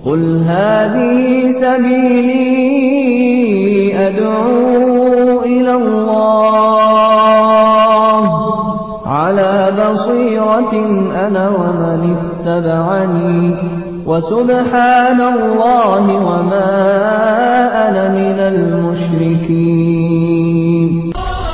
قل هذه سبيلي أدعو إلى الله على بصيرة أنا ومن اتبعني وسبحان الله وما أنا من المشركين.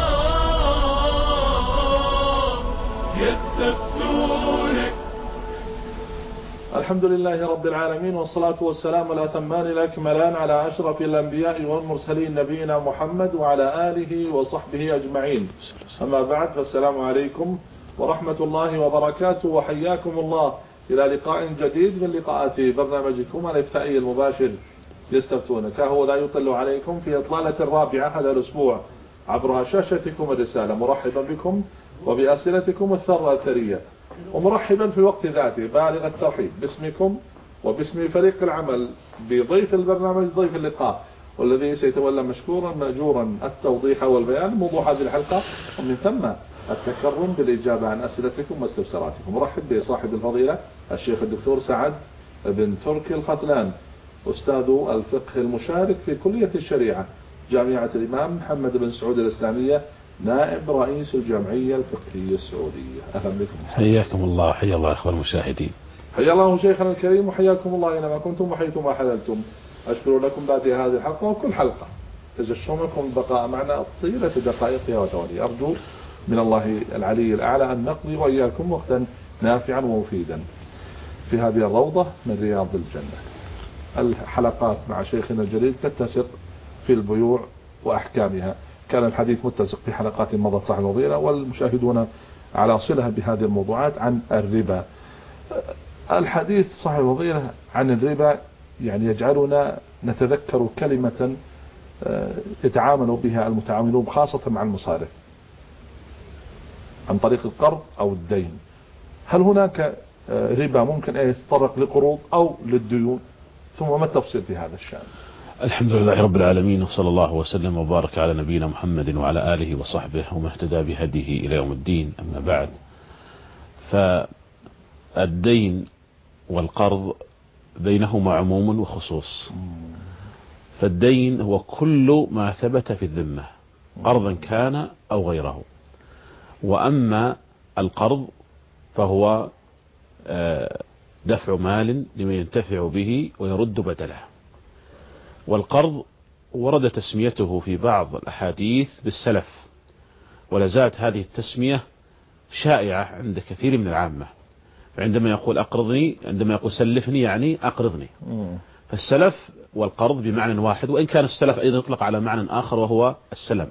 الحمد لله رب العالمين، والصلاة والسلام الأتمان الأكملان على أشرف الأنبياء والمرسلين نبينا محمد وعلى آله وصحبه أجمعين. أما بعد، فالسلام عليكم ورحمة الله وبركاته، وحياكم الله إلى لقاء جديد من لقاءات برنامجكم الإفتائي المباشر يستفتونك. هو لا يطل عليكم في إطلالة الرابعة هذا الأسبوع عبر شاشتكم الرسالة، مرحبا بكم وبأسئلتكم الثرى الثرية، ومرحبا في وقت ذاته بالغ الترحيب باسمكم وباسم فريق العمل بضيف البرنامج ضيف اللقاء، والذي سيتولى مشكورا مأجورا التوضيح والبيان موضوع هذه الحلقة، ومن ثم التكرم بالإجابة عن أسئلتكم واستفساراتكم. مرحب بصاحب الفضيلة الشيخ الدكتور سعد بن تركي الختلان، أستاذ الفقه المشارك في كلية الشريعة جامعة الإمام محمد بن سعود الإسلامية، نائب رئيس الجمعية الفقهية السعودية. أهلا بكم. حياكم الله. حيا الله أخوة المشاهدين. حيا الله شيخنا الكريم، وحياكم الله أينما كنتم وحيثما حللتم. أشكر لكم ذاتي هذه الحلقة وكل حلقة تجشمكم البقاء معنا طيلة دقائقها وتوالي. أرجو من الله العلي الأعلى أن نقضي وإياكم وقتا نافعا ومفيدا في هذه الروضة من رياض الجنة. الحلقات مع شيخنا الجليل تتسق في البيوع وأحكامها، كان الحديث متسق في حلقات مضت صاحب الفضيلة، والمشاهدون على صلة بهذه الموضوعات عن الربا. الحديث صاحب الفضيلة عن الربا يعني يجعلنا نتذكر كلمة يتعامل بها المتعاملون خاصة مع المصارف عن طريق القرض أو الدين. هل هناك ربا ممكن أن يتطرق لقروض أو للديون؟ ثم ما التفصيل في هذا الشأن؟ الحمد لله رب العالمين، وصلى الله وسلم وبارك على نبينا محمد وعلى آله وصحبه ومن اهتدى بهديه إلى يوم الدين. أما بعد، فالدين والقرض بينهما عموم وخصوص. فالدين هو كل ما ثبت في الذمة قرضا كان أو غيره، وأما القرض فهو دفع مال لمن ينتفع به ويرد بدله. والقرض ورد تسميته في بعض الأحاديث بالسلف، ولازالت هذه التسمية شائعة عند كثير من العامة. فعندما يقول أقرضني، عندما يقول سلفني يعني أقرضني. فالسلف والقرض بمعنى واحد، وإن كان السلف أيضا يطلق على معنى آخر وهو السلم.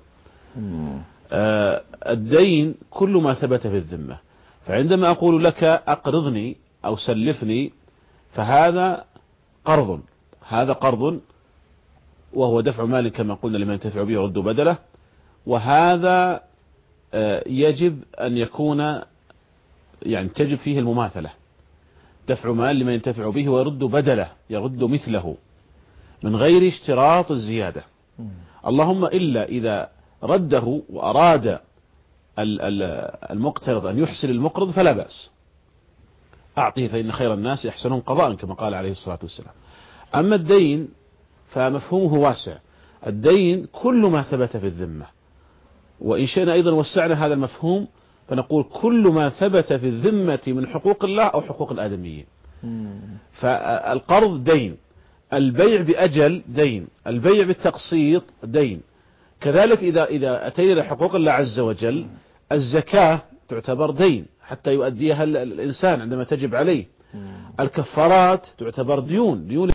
الدين كل ما ثبت في الذمة، فعندما أقول لك أقرضني أو سلفني فهذا قرض، هذا قرض وهو دفع مال كما قلنا لمن ينتفع به يرد بدله. وهذا يجب أن يكون يعني تجب فيه المماثلة، دفع مال لمن ينتفع به ويرد بدله، يرد مثله من غير اشتراط الزيادة. اللهم إلا إذا رده وأراد المقترض أن يحسن المقرض فلا بأس، أعطيه فإن خير الناس يحسنهم قضاء كما قال عليه الصلاة والسلام. أما الدين فمفهومه واسع، الدين كل ما ثبت في الذمة، وإن شئنا أيضا وسعنا هذا المفهوم فنقول كل ما ثبت في الذمة من حقوق الله أو حقوق الآدميين. فالقرض دين، البيع بأجل دين، البيع بالتقسيط دين. كذلك إذا أتينا لحقوق الله عز وجل، الزكاة تعتبر دين حتى يؤديها الإنسان عندما تجب عليه. الكفارات تعتبر ديون.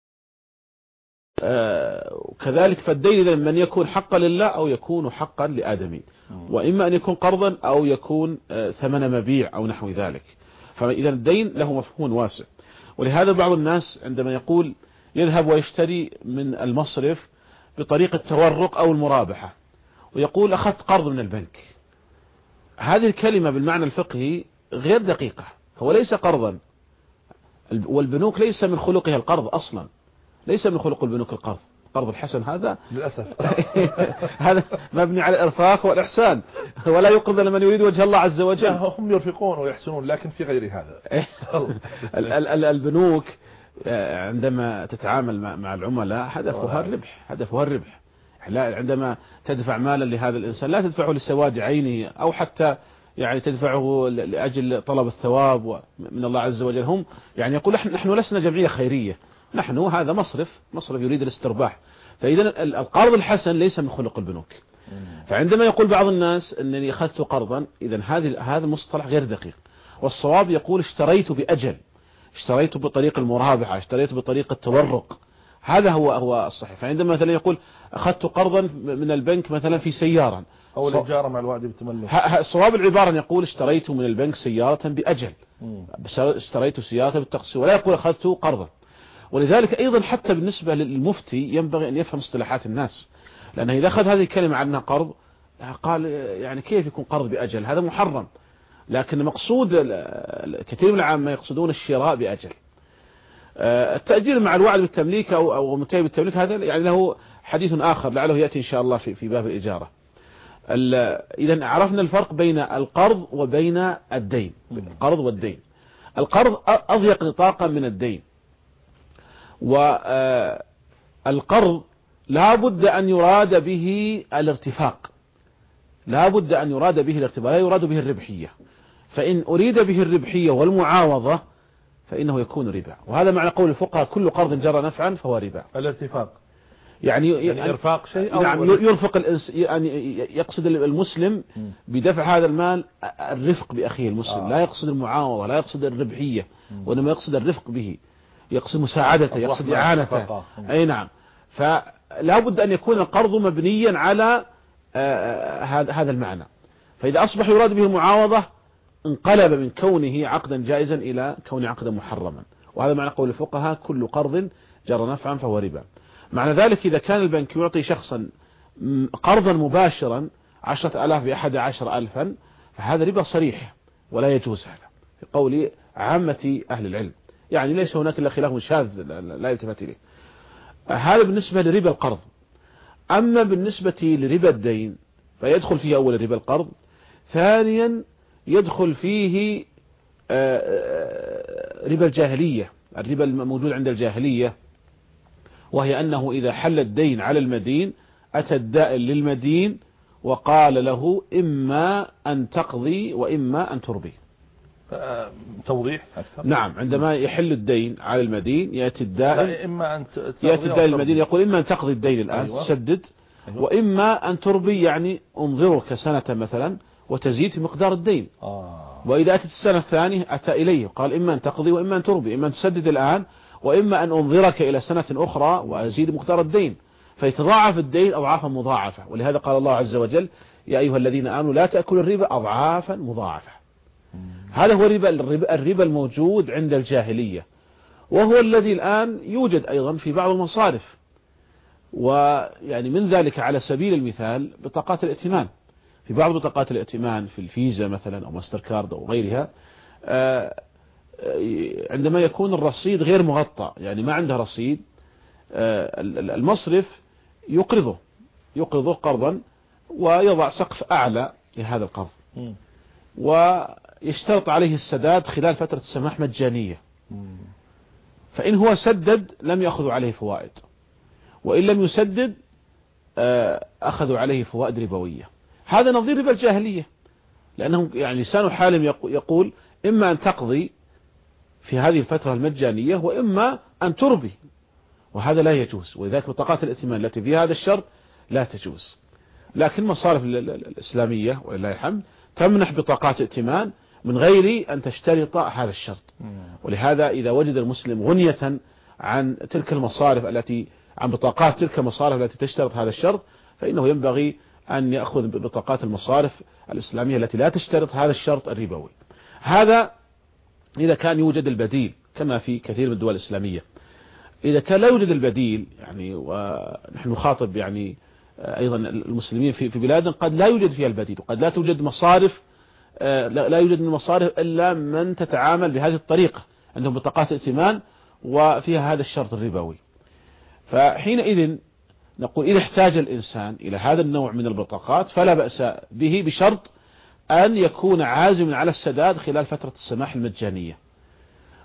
كذلك فالدين إذا من يكون حقا لله أو يكون حقا لآدمين، وإما أن يكون قرضا أو يكون ثمن مبيع أو نحو ذلك. فإذا الدين له مفهوم واسع. ولهذا بعض الناس عندما يقول يذهب ويشتري من المصرف بطريقة التورق أو المرابحة ويقول أخذت قرض من البنك، هذه الكلمة بالمعنى الفقهي غير دقيقة، هو ليس قرضا، والبنوك ليس من خلقها القرض أصلا، ليس من خلق البنوك القرض الحسن هذا للأسف هذا مبني على الإرفاق والإحسان، ولا يقرض لمن يريد وجه الله عز وجل. هم يرفقون ويحسنون لكن في غير هذا. البنوك عندما تتعامل مع العملاء هدفها الربح. لا، عندما تدفع مالا لهذا الإنسان لا تدفعه لسواد عينه أو حتى يعني تدفعه لأجل طلب الثواب من الله عز وجل. هم يعني يقول نحن لسنا جمعية خيرية، نحن هذا مصرف يريد الاسترباح. فإذا القرض الحسن ليس من خلق البنوك. فعندما يقول بعض الناس أنني أخذت قرضا، إذا هذا المصطلح غير دقيق، والصواب يقول اشتريت بأجل، اشتريت بطريق المرابحة، اشتريت بطريق التورق، هذا هو الصحيح. فعندما مثلا يقول أخذت قرضا من البنك مثلا في سيارة أو الإجارة مع الوعد بالتملك، صواب العبارة يقول اشتريت من البنك سيارة بأجل، اشتريت سيارة بالتقسيط، ولا يقول أخذت قرضا. ولذلك أيضا حتى بالنسبة للمفتي ينبغي أن يفهم اصطلاحات الناس، لأنه إذا أخذ هذه الكلمة عنها قرض قال يعني كيف يكون قرض بأجل؟ هذا محرم. لكن مقصود كثير من العامة يقصدون الشراء بأجل. التأجيل مع الوعد بالتمليك أو منتهي بالتمليك هذا يعني له حديث آخر لعله يأتي إن شاء الله في باب الإجارة. إذا عرفنا الفرق بين القرض وبين الدين. القرض والدين، القرض أضيق نطاقا من الدين، والقرض لا بد أن يراد به الارتفاق، لا يراد به الربحية. فإن أريد به الربحية والمعاوضة فإنه يكون ربا، وهذا معنى قول الفقهاء كل قرض جرى نفعا فهو ربا. الارتفاق يعني إرفاق شيء أو نعم، يرفق يعني يقصد المسلم بدفع هذا المال الرفق بأخيه المسلم، لا يقصد المعاوضة، لا يقصد الربحية، وإنما يقصد الرفق به، يقصد مساعدته، يقصد إعانته. أي نعم. فلا بد أن يكون القرض مبنيا على هذا المعنى. فإذا أصبح يراد به المعاوضة انقلب من كونه عقدا جائزا إلى كون عقدا محرما، وهذا معنى قول الفقهاء كل قرض جرى نفعا فهو ربا. معنى ذلك إذا كان البنك يعطي شخصا قرضا مباشرا 10,000 ب11,000 فهذا ربا صريح ولا يجوز هذا في قول عامة أهل العلم، يعني ليس هناك إلا خلاف شاذ لا يلتفت إليه. هذا بالنسبة لربا القرض. أما بالنسبة لربا الدين فيدخل فيه أول ربا القرض، ثانيا يدخل فيه ربا الجاهلية، الربا الموجود عند الجاهلية، وهي أنه إذا حل الدين على المدين أتى الدائن للمدين وقال له إما أن تقضي وإما أن تربي. توضيح أكثر. نعم، عندما يحل الدين على المدين يأتي الدائن، إما أن يأتي الدائن المدين يقول إما أن تقضي الدين الآن تسدد، وإما أن تربي يعني انظرك سنة مثلا وتزيد في مقدار الدين. وإذا أتت السنة الثانية أتى إليه قال إما أن تقضي وإما أن تربي، إما أن تسدد الآن وإما أن أنظرك إلى سنة أخرى وأزيد مقدار الدين، فيتضاعف الدين أضعافا مضاعفة. ولهذا قال الله عز وجل يا أيها الذين آمنوا لا تأكلوا الربا أضعافا مضاعفة. هذا هو الربا الموجود عند الجاهلية، وهو الذي الآن يوجد أيضا في بعض المصارف. ويعني من ذلك على سبيل المثال بطاقات الائتمان، في بعض بطاقات الائتمان في الفيزا مثلا أو ماستر كارد أو غيرها، عندما يكون الرصيد غير مغطى يعني ما عنده رصيد، المصرف يقرضه قرضا ويضع سقف أعلى لهذا القرض، ويشترط عليه السداد خلال فترة السماح مجانية. فإن هو سدد لم يأخذوا عليه فوائد، وإن لم يسدد أخذوا عليه فوائد ربوية. هذا نظير ربا الجاهلية، لأنهم يعني لسان حالهم يقول إما أن تقضي في هذه الفترة المجانية وإما أن تربي، وهذا لا يجوز. ولذلك بطاقات الائتمان التي فيها هذا الشرط لا تجوز. لكن مصارف الإسلامية ولله الحمد تمنح بطاقات ائتمان من غير أن تشترط هذا الشرط. ولهذا إذا وجد المسلم غنية عن تلك المصارف عن بطاقات تلك المصارف التي تشترط هذا الشرط، فإنه ينبغي أن يأخذ بطاقات المصارف الإسلامية التي لا تشترط هذا الشرط الربوي. هذا إذا كان يوجد البديل كما في كثير من الدول الإسلامية. إذا كان لا يوجد البديل يعني، ونحن نخاطب يعني أيضا المسلمين في بلاد قد لا يوجد فيها البديل، وقد لا توجد مصارف، لا يوجد من المصارف إلا من تتعامل بهذه الطريقة، عندهم بطاقات ائتمان وفيها هذا الشرط الربوي. فحينئذ نقول إذا احتاج الإنسان إلى هذا النوع من البطاقات فلا بأس به، بشرط أن يكون عازما على السداد خلال فترة السماح المجانية.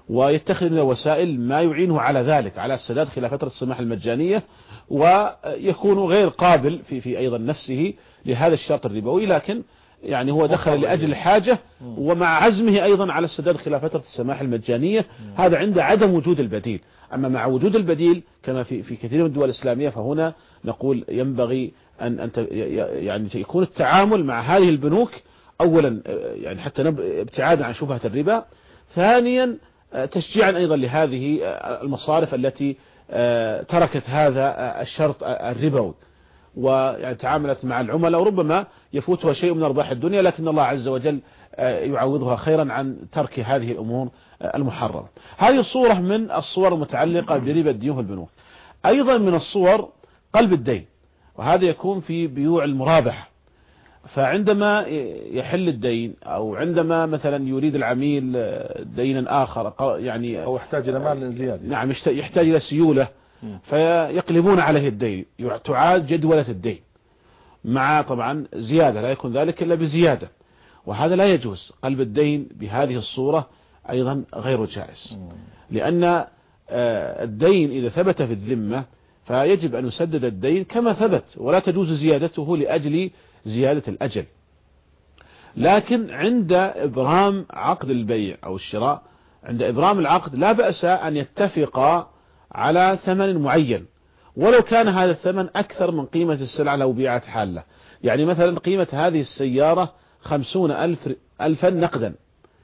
ويتخذ من الوسائل ما يعينه على ذلك، على السداد خلال فترة السماح المجانية، ويكون غير قابل في أيضا نفسه لهذا الشرط الربوي، لكن يعني هو دخل لأجل الحاجة ومع عزمه أيضا على السداد خلال فترة السماح المجانية، هذا عند عدم وجود البديل. أما مع وجود البديل كما في كثير من الدول الإسلامية، فهنا نقول ينبغي أن يعني يكون التعامل مع هذه البنوك أولا يعني حتى ابتعادا عن شبهة الربا، ثانيا تشجيعا أيضا لهذه المصارف التي تركت هذا الشرط الربوي ويعني تعاملت مع العملاء، وربما يفوتها شيء من أرباح الدنيا، لكن الله عز وجل يعوضها خيرا عن ترك هذه الأمور المحرمة. هذه الصورة من الصور المتعلقة بربا الديون في البنوك. أيضا من الصور قلب الدين، وهذا يكون في بيوع المرابح. فعندما يحل الدين أو عندما مثلا يريد العميل دينا آخر يعني أو يحتاج إلى مال زيادة، نعم يحتاج إلى سيولة، فيقلبون عليه الدين، تعاد جدولة الدين مع طبعا زيادة، لا يكون ذلك إلا بزيادة، وهذا لا يجوز. قلب الدين بهذه الصورة أيضا غير جائز، لأن الدين إذا ثبت في الذمة فيجب أن يسدد الدين كما ثبت، ولا تجوز زيادته لأجل زيادة الأجل. لكن عند إبرام عقد البيع أو الشراء، عند إبرام العقد لا بأس أن يتفق على ثمن معين، ولو كان هذا الثمن أكثر من قيمة السلعة لو بيعت حالة. يعني مثلا قيمة هذه السيارة 50,000 نقدا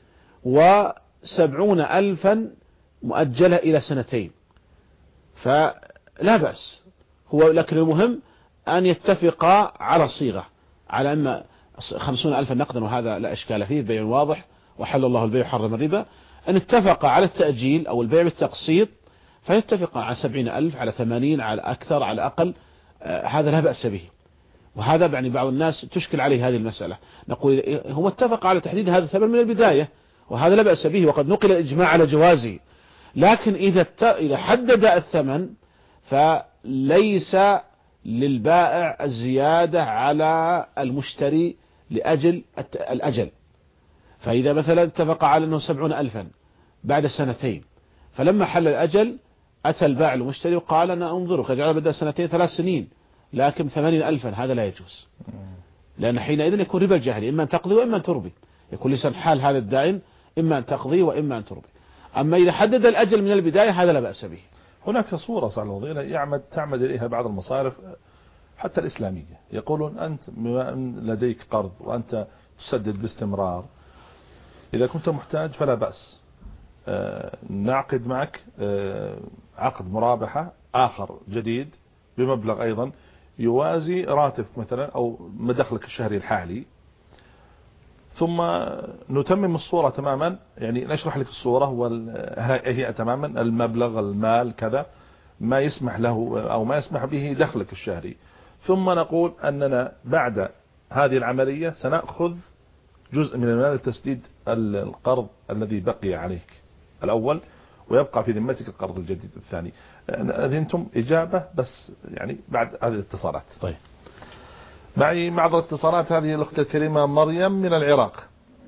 و70,000 مؤجلة إلى 2 فلا بأس، لكن المهم أن يتفقا على صيغة، على أن 50,000 نقدا وهذا لا إشكال فيه، بيع واضح وحل الله البيع وحرم الربا. أن اتفق على التأجيل أو البيع بالتقسيط فيتفق على 70,000 على 80 على أكثر على أقل، هذا لا بأس به. وهذا يعني بعض الناس تشكل عليه هذه المسألة، نقول هو اتفق على تحديد هذا الثمن من البداية وهذا لا بأس به، وقد نقل الإجماع على جوازه. لكن إذا حدد الثمن فليس للبائع الزيادة على المشتري لأجل الأجل. فإذا مثلا اتفق على أنه 70,000 بعد 2 فلما حل الأجل أتى البائع المشتري وقال أنا أنظر قد جعل بدأ 2 3 سنين لكن 80,000، هذا لا يجوز، لأن حينئذ يكون ربا الجاهلي، إما أن تقضي وإما أن تربي، يكون لسان حال هذا الدائن إما أن تقضي وإما أن تربي. أما إذا حدد الأجل من البداية هذا لا بأس به. هناك صورة صار الوضيلة تعمد إليها بعض المصارف حتى الإسلامية، يقولون أنت لديك قرض وأنت تسدد باستمرار، إذا كنت محتاج فلا بأس، نعقد معك عقد مرابحة آخر جديد بمبلغ أيضا يوازي راتبك مثلا أو مدخلك الشهري الحالي، ثم نتمم الصورة تماما، يعني نشرح لك الصورة وهي تماما المبلغ المال كذا ما يسمح له أو ما يسمح به دخلك الشهري، ثم نقول أننا بعد هذه العملية سنأخذ جزء من المال لتسديد القرض الذي بقي عليك الأول، ويبقى في ذمتك القرض الجديد الثاني. أذنتم إجابة بس يعني بعد هذه الاتصالات. طيب معي بعض الاتصالات، هذه الأخت الكريمة مريم من العراق.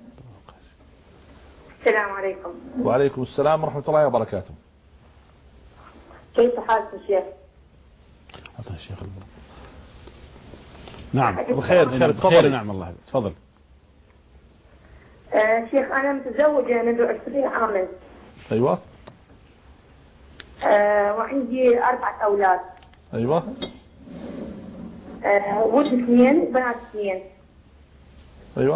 السلام عليكم. وعليكم السلام ورحمة الله وبركاته. كيف حالكم شيخ؟ أعطنا الشيخ نعم بخير بخير نعم الله تفضل. شيخ أنا متزوجة منذ 20 عاما. أيوة. وعندي 4 أولاد. أيوة. ولد 2 بنات 2. أيوة.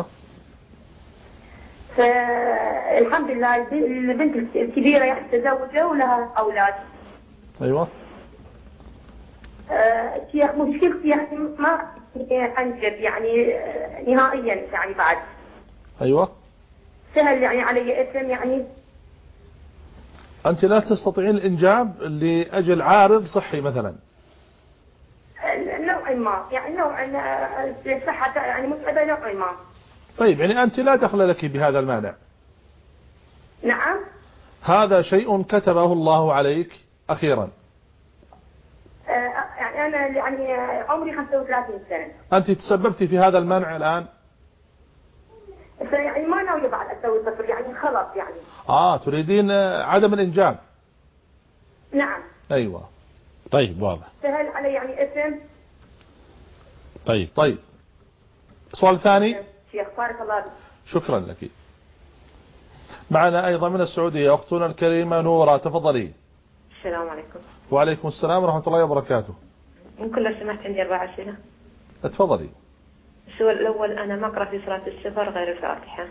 فالحمد لله البنت الكبيرة متزوجة ولها أولاد. أيوة. شيخ مشكلتي يعني ما أنجب يعني نهائيا يعني بعد. أيوة. سهل يعني علي إثم يعني. أنت لا تستطيعين الإنجاب لأجل عارض صحي مثلا؟ نوعا ما يعني صحة يعني متعبة نوعا ما. طيب يعني أنت لا دخل لك بهذا المانع. نعم. هذا شيء كتبه الله عليك أخيرا. يعني أنا يعني عمري 35 سنة. أنت تسببت في هذا المنع الآن؟ يعني ما ناوية بعد أسوي طفل يعني خلاص يعني. تريدين عدم الإنجاب. نعم. أيوة. طيب واضح. سهل علي يعني اسم. طيب سؤال ثاني. شيخ بارك الله بك. شكرا لك. معنا أيضا من السعودية أختنا الكريمة نورة، تفضلي. السلام عليكم. وعليكم السلام ورحمة الله وبركاته. ممكن لو سمحت عندي 4 أسئلة. تفضلي. السؤال الأول، أنا ما أقرأ في صلاة السفر غير الفاتحة.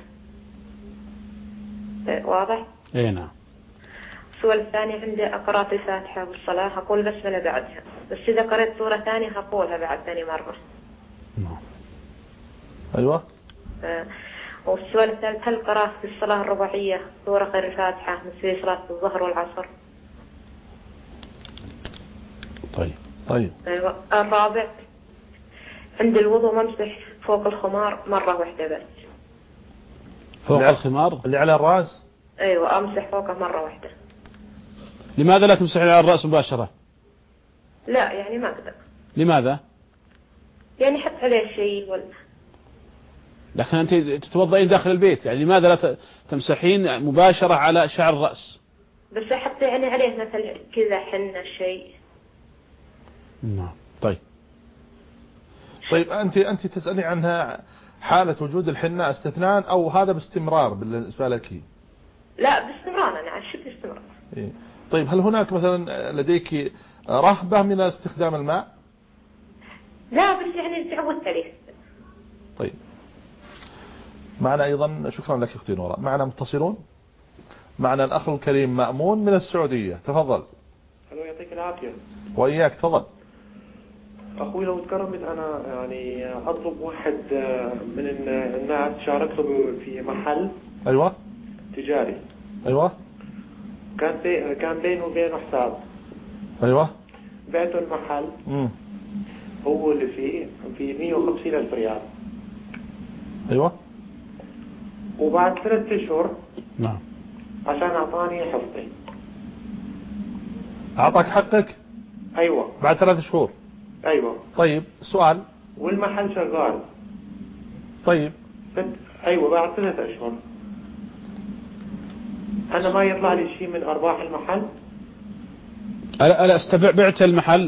واضح؟ اي نعم. السؤال الثاني، عندي أقرأ الفاتحة والصلاة أقول بسملة بعدها، بس إذا قرأت سورة ثانية هقولها بعد ثاني مرة. نعم. أيوة. والسؤال الثالث، هل قرأت في الصلاة الرباعية سورة غير الفاتحة مثل صلاة الظهر والعصر؟ طيب. الرابع، عند الوضوء ممسح فوق الخمار مرة واحدة بس. فوق الخمار اللي على الرأس؟ أيوة، أمسح فوقه مرة واحدة. لماذا لا تمسح على الرأس مباشرة؟ لا يعني ما أقدر. لماذا؟ يعني حط عليه شيء لكن أنت تتوضئين داخل البيت، يعني لماذا لا تمسحين مباشرة على شعر الرأس؟ بس أحط يعني عليه مثل كذا حنة شيء. نعم. طيب أنت تسألي عنها حالة وجود الحنة استثناء أو هذا باستمرار بالنسبة لك؟ لا باستمرار، أنا عشت باستمرار. إيه. طيب هل هناك مثلا لديك رهبة من استخدام الماء؟ لا بس يعني تعودت عليه. طيب معنا أيضا، شكرا لك أختي نورا، معنا متصلون. معنا الأخ الكريم مأمون من السعودية، تفضل. الله يعطيك العافية. وإياك، تفضل. أخوي لو تكرمت أنا يعني أطلب واحد من الناس شاركت له في محل. أيوة. تجاري. أيوة. كان بينه وبينه حساب. أيوة. بعته المحل. هو اللي في 150,000 ريال. أيوة. وبعد 3 أشهر. نعم. عشان أعطاني حصتي. أعطاك حقك؟ أيوة. بعد 3 شهور. أيوة. طيب سؤال. والمحل شغال. طيب. أيوة بعد 3 أشهر. أنا ما يطلع لي شيء من أرباح المحل؟ ألا بعت المحل؟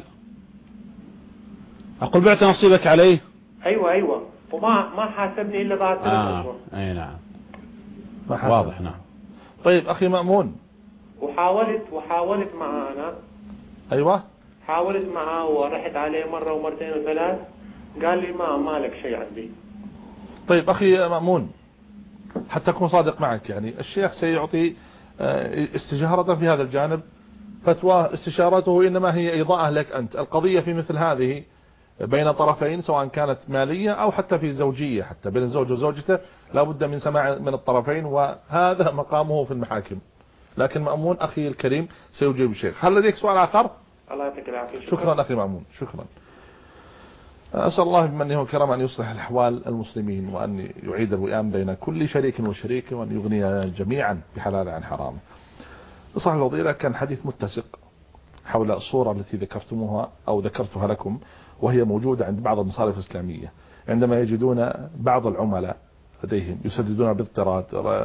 أقول بعت نصيبك عليه؟ أيوة. وما حاسبني إلا بعد 3 أشهر. أي نعم. واضح. نعم. طيب أخي مأمون. وحاولت معه أنا. أيوة. حاولت معه ورحت عليه مرة ومرتين وثلاث، قال لي ما لك شيء عندي. طيب أخي مأمون، حتى أكون صادق معك، يعني الشيخ سيعطي استشارة في هذا الجانب، فتوى استشارته إنما هي إيضاء لك أنت. القضية في مثل هذه بين طرفين، سواء كانت مالية أو حتى في زوجية، حتى بين الزوج وزوجته لا بد من سماع من الطرفين، وهذا مقامه في المحاكم. لكن مأمون أخي الكريم سيجيب الشيخ. هل لديك سؤال آخر؟ الله يعطيك العافية. شكرا أخي مأمون، شكرا. أسأل الله بمنه وكرم أن يصلح الأحوال المسلمين، وأن يعيد الوئام بين كل شريك وشريك، وأن يغني جميعا بحلال عن حرام. صح الفضيلة، كان حديث متسق حول الصورة التي ذكرتموها أو ذكرتها لكم، وهي موجودة عند بعض المصارف الإسلامية، عندما يجدون بعض العملاء لديهم يسددون باضطراد،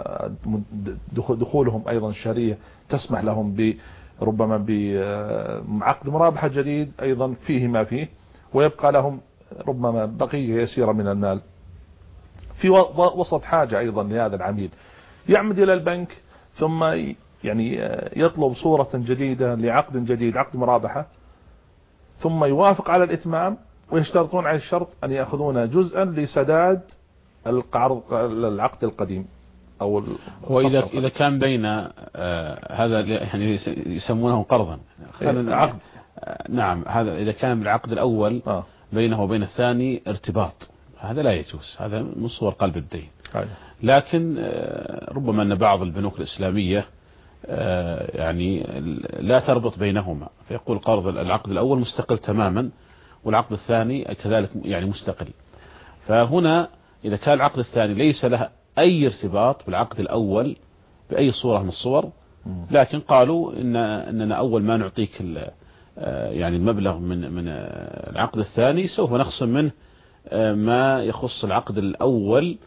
دخولهم أيضا الشهرية تسمح لهم ربما بعقد مرابحة جديد أيضا فيه ما فيه، ويبقى لهم ربما بقية يسيرة من المال في وسط حاجة أيضا لهذا العميل، يعمد إلى البنك ثم يعني يطلب صورة جديدة لعقد جديد، عقد مرابحة، ثم يوافق على الإتمام، ويشترطون على الشرط أن يأخذون جزءا لسداد العقد القديم أو وإذا كان بين هذا يعني يسمونه قرضا عقد. نعم، هذا إذا كان بالعقد الأول بينه وبين الثاني ارتباط، هذا لا يجوز، هذا من صور قلب الدين. لكن ربما أن بعض البنوك الإسلامية يعني لا تربط بينهما، فيقول قرض العقد الأول مستقل تماما والعقد الثاني كذلك يعني مستقل. فهنا إذا كان العقد الثاني ليس له أي ارتباط بالعقد الأول بأي صورة من الصور، لكن قالوا إننا أول ما نعطيك يعني المبلغ من العقد الثاني سوف نخصم منه ما يخص العقد الأول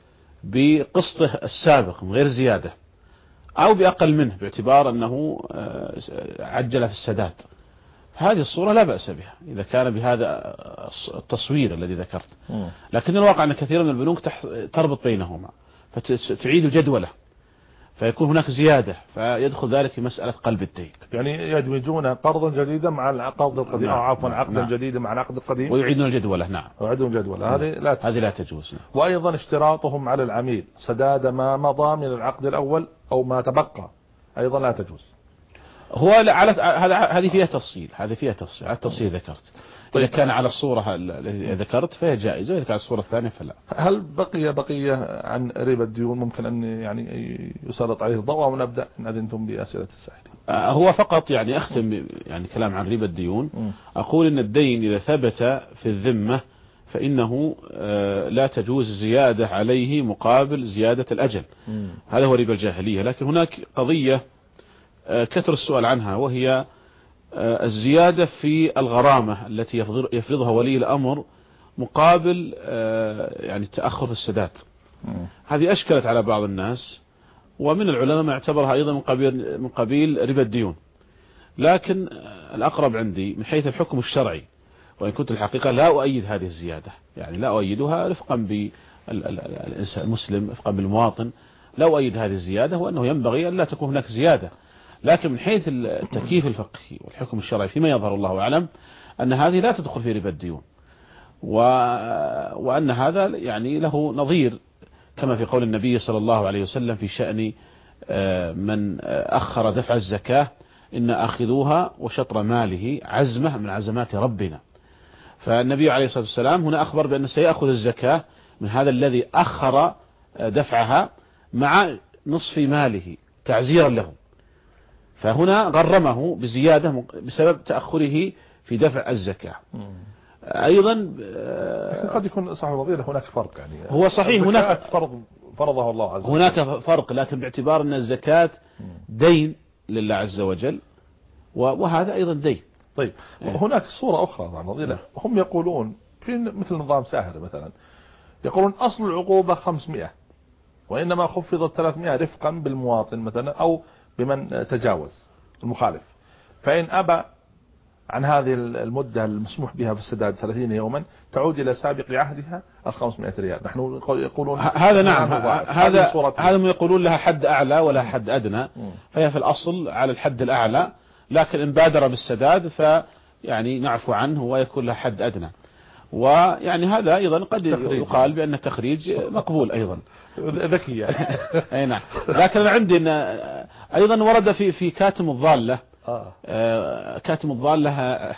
بقسطه السابق من غير زيادة أو بأقل منه باعتبار أنه عجل في السداد، هذه الصورة لا بأس بها إذا كان بهذا التصوير الذي ذكرت. لكن الواقع أن كثير من البنوك تربط بينهما فتعيد جدوله فيكون هناك زيادة، فيدخل ذلك في مسألة قلب الدين. يعني يدمجون قرضا جديدا مع العقد القديم، أو عفوا عقدا جديدا مع العقد القديم، ويعيدون الجدولة. نعم، ويعيدون الجدولة. هذه لا تجوز. وأيضا اشتراطهم على العميل سداد ما مضى من العقد الأول أو ما تبقى أيضا لا تجوز. هو هذه فيها تفصيل، على التفصيل ذكرت. إذا كان على الصورة التي ذكرت فهي جائزة، وإذا كان على الصورة الثانية فلا. هل بقية عن ربا الديون ممكن أن يعني يسلط عليه الضوء، أو نبدأ إن أذنتم بأسئلة السائلين؟ هو فقط يعني أختم يعني كلام عن ربا الديون. أقول إن الدين إذا ثبت في الذمة فإنه لا تجوز زيادة عليه مقابل زيادة الأجل. هذا هو ربا الجاهلية. لكن هناك قضية كثر السؤال عنها، وهي الزيادة في الغرامة التي يفرضها ولي الأمر مقابل يعني تأخر السداد. هذه أشكلت على بعض الناس، ومن العلماء ما اعتبرها أيضا من قبيل ربا الديون. لكن الأقرب عندي من حيث الحكم الشرعي، وإن كنت الحقيقة لا أؤيد هذه الزيادة، يعني لا أؤيدها رفقا بالإنسان المسلم، رفقا بالمواطن، لا أؤيد هذه الزيادة، وأنه ينبغي أن لا تكون هناك زيادة. لكن من حيث التكييف الفقهي والحكم الشرعي فيما يظهر الله أعلم أن هذه لا تدخل في ربا الديون، وأن هذا يعني له نظير كما في قول النبي صلى الله عليه وسلم في شأن من أخر دفع الزكاة: إن أخذوها وشطر ماله عزمة من عزمات ربنا. فالنبي عليه الصلاة والسلام هنا أخبر بأن سيأخذ الزكاة من هذا الذي أخر دفعها مع نصف ماله تعزيرا له، فهنا غرمه بزيادة بسبب تأخره في دفع الزكاة. أيضا قد يكون صاحب الفضيلة هناك فرق، يعني هو صحيح هناك فرضه الله عز وجل، هناك فرق، لكن باعتبار أن الزكاة دين لله عز وجل، وهذا أيضا دين. طيب هناك صورة أخرى صاحب الفضيلة، هم يقولون في مثل نظام ساهر مثلا، يقولون أصل العقوبة 500 وإنما خفضت 300 رفقا بالمواطن مثلا أو بمن تجاوز المخالف، فإن أبى عن هذه المدة المسموح بها في السداد 30 يوما تعود إلى سابق عهدها 500 ريال. نحن يقولون هذا نعم، هذا هم يقولون لها حد أعلى ولا حد أدنى، فهي في الأصل على الحد الأعلى، لكن إن بادر بالسداد فيعني نعفو عنه ويكون لها حد أدنى. ويعني هذا أيضا قد يقال بأن التخريج مقبول أيضا ذكي يعني. أي نعم. لكن أنا عندي أيضا ورد في كاتم الضالة، كاتم الضالة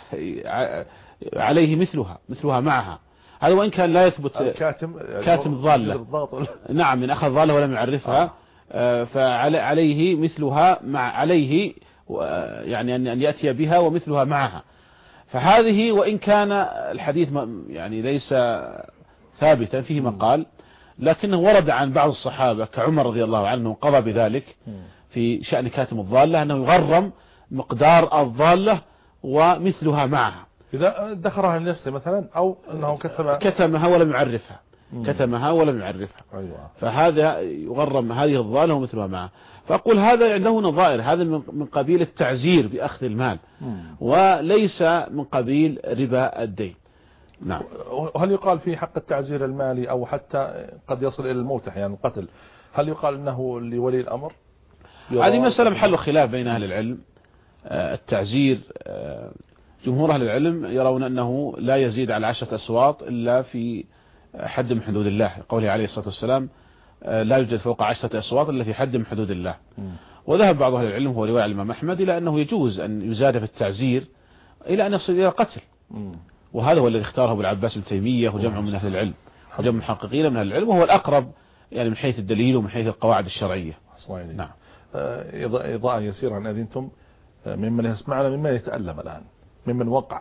عليه مثلها معها، هذا وإن كان لا يثبت كاتم الضالة نعم من أخذ ضالة ولم يعرفها، فعليه مثلها مع عليه يعني أن يأتي بها ومثلها معها. فهذه وإن كان الحديث يعني ليس ثابتا فيه مقال، لكنه ورد عن بعض الصحابة كعمر رضي الله عنه قضى بذلك في شأن كاتم الضالة، أنه يغرم مقدار الضالة ومثلها معها إذا ذكرها لنفسه مثلا، أو أنه كتمها ولم يعرفها، كتمها ولم يعرفها. أيوة. فهذا يغرم هذه الضالة ومثلها معها. فأقول هذا عنده نظائر، هذا من قبيل التعزير بأخذ المال وليس من قبيل ربا الدين. نعم. هل يقال في حق التعزير المالي أو حتى قد يصل إلى الموت يعني القتل، هل يقال أنه لولي الأمر؟ هذه مسألة محل خلاف بين أهل العلم. التعزير جمهور أهل العلم يرون أنه لا يزيد على 10 أصوات إلا في حد من حدود الله، قوله عليه الصلاة والسلام: لا يوجد فوق 10 أصوات إلا في حد من حدود الله. وذهب بعض أهل العلم هو رواية الإمام أحمد إلى أنه يجوز أن يزاد في التعزير إلى أن يصل إلى القتل، وهذا هو الذي اختاره أبو العباس ابن تيمية وجمع من أهل العلم وجمع محققين من أهل العلم، وهو الأقرب يعني من حيث الدليل ومن حيث القواعد الشرعية. نعم. إضاءة يسيرة عن أذنتم ممن يسمعنا ممن يتألم الآن، ممن وقع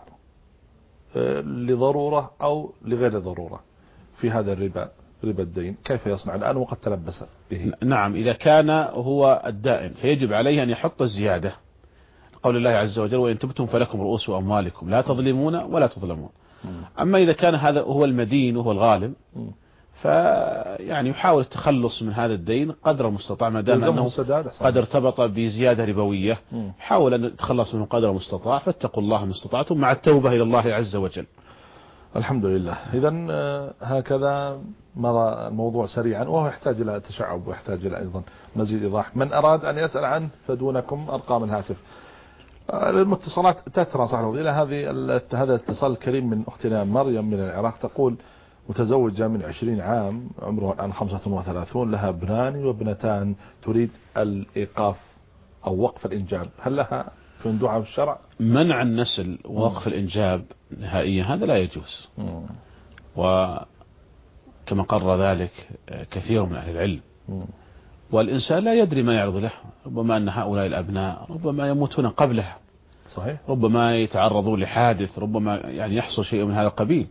لضرورة أو لغير ضرورة في هذا ربا الدين، كيف يصنع الآن وقد تلبس به؟ نعم، إذا كان هو الدائن فيجب عليه أن يحط الزيادة، قول الله عز وجل: وإن تبتم فلكم رؤوس أموالكم لا تظلمون ولا تظلمون. أما إذا كان هذا هو المدين وهو الغالب فيعني يحاول التخلص من هذا الدين قدر المستطاع، ما دام أنه قد ارتبط بزيادة ربوية، حاول أن يتخلص منه قدر المستطاع. فاتقوا الله ما استطعتم مع التوبة إلى الله عز وجل. الحمد لله. إذا هكذا مر الموضوع سريعا، وهو يحتاج إلى تشعب ويحتاج إلى أيضا مزيد إيضاح. من أراد أن يسأل عنه فدونكم أرقام الهاتف. المتصالات تترى صاحب إلى هذا الاتصال الكريم من أختنا مريم من العراق، تقول متزوجة من 20 عام، عمرها الآن 35، لها ابنان وابنتان، تريد الإيقاف أو وقف الإنجاب، هل لها في دعاء في الشرع؟ منع النسل ووقف الإنجاب نهائيا هذا لا يجوز، وكما قرر ذلك كثير من أهل العلم. والإنسان لا يدري ما يعرض له، ربما أن هؤلاء الأبناء ربما يموتون قبلها، صحيح، ربما يتعرضون لحادث، ربما يعني يحصل شيء من هذا القبيل.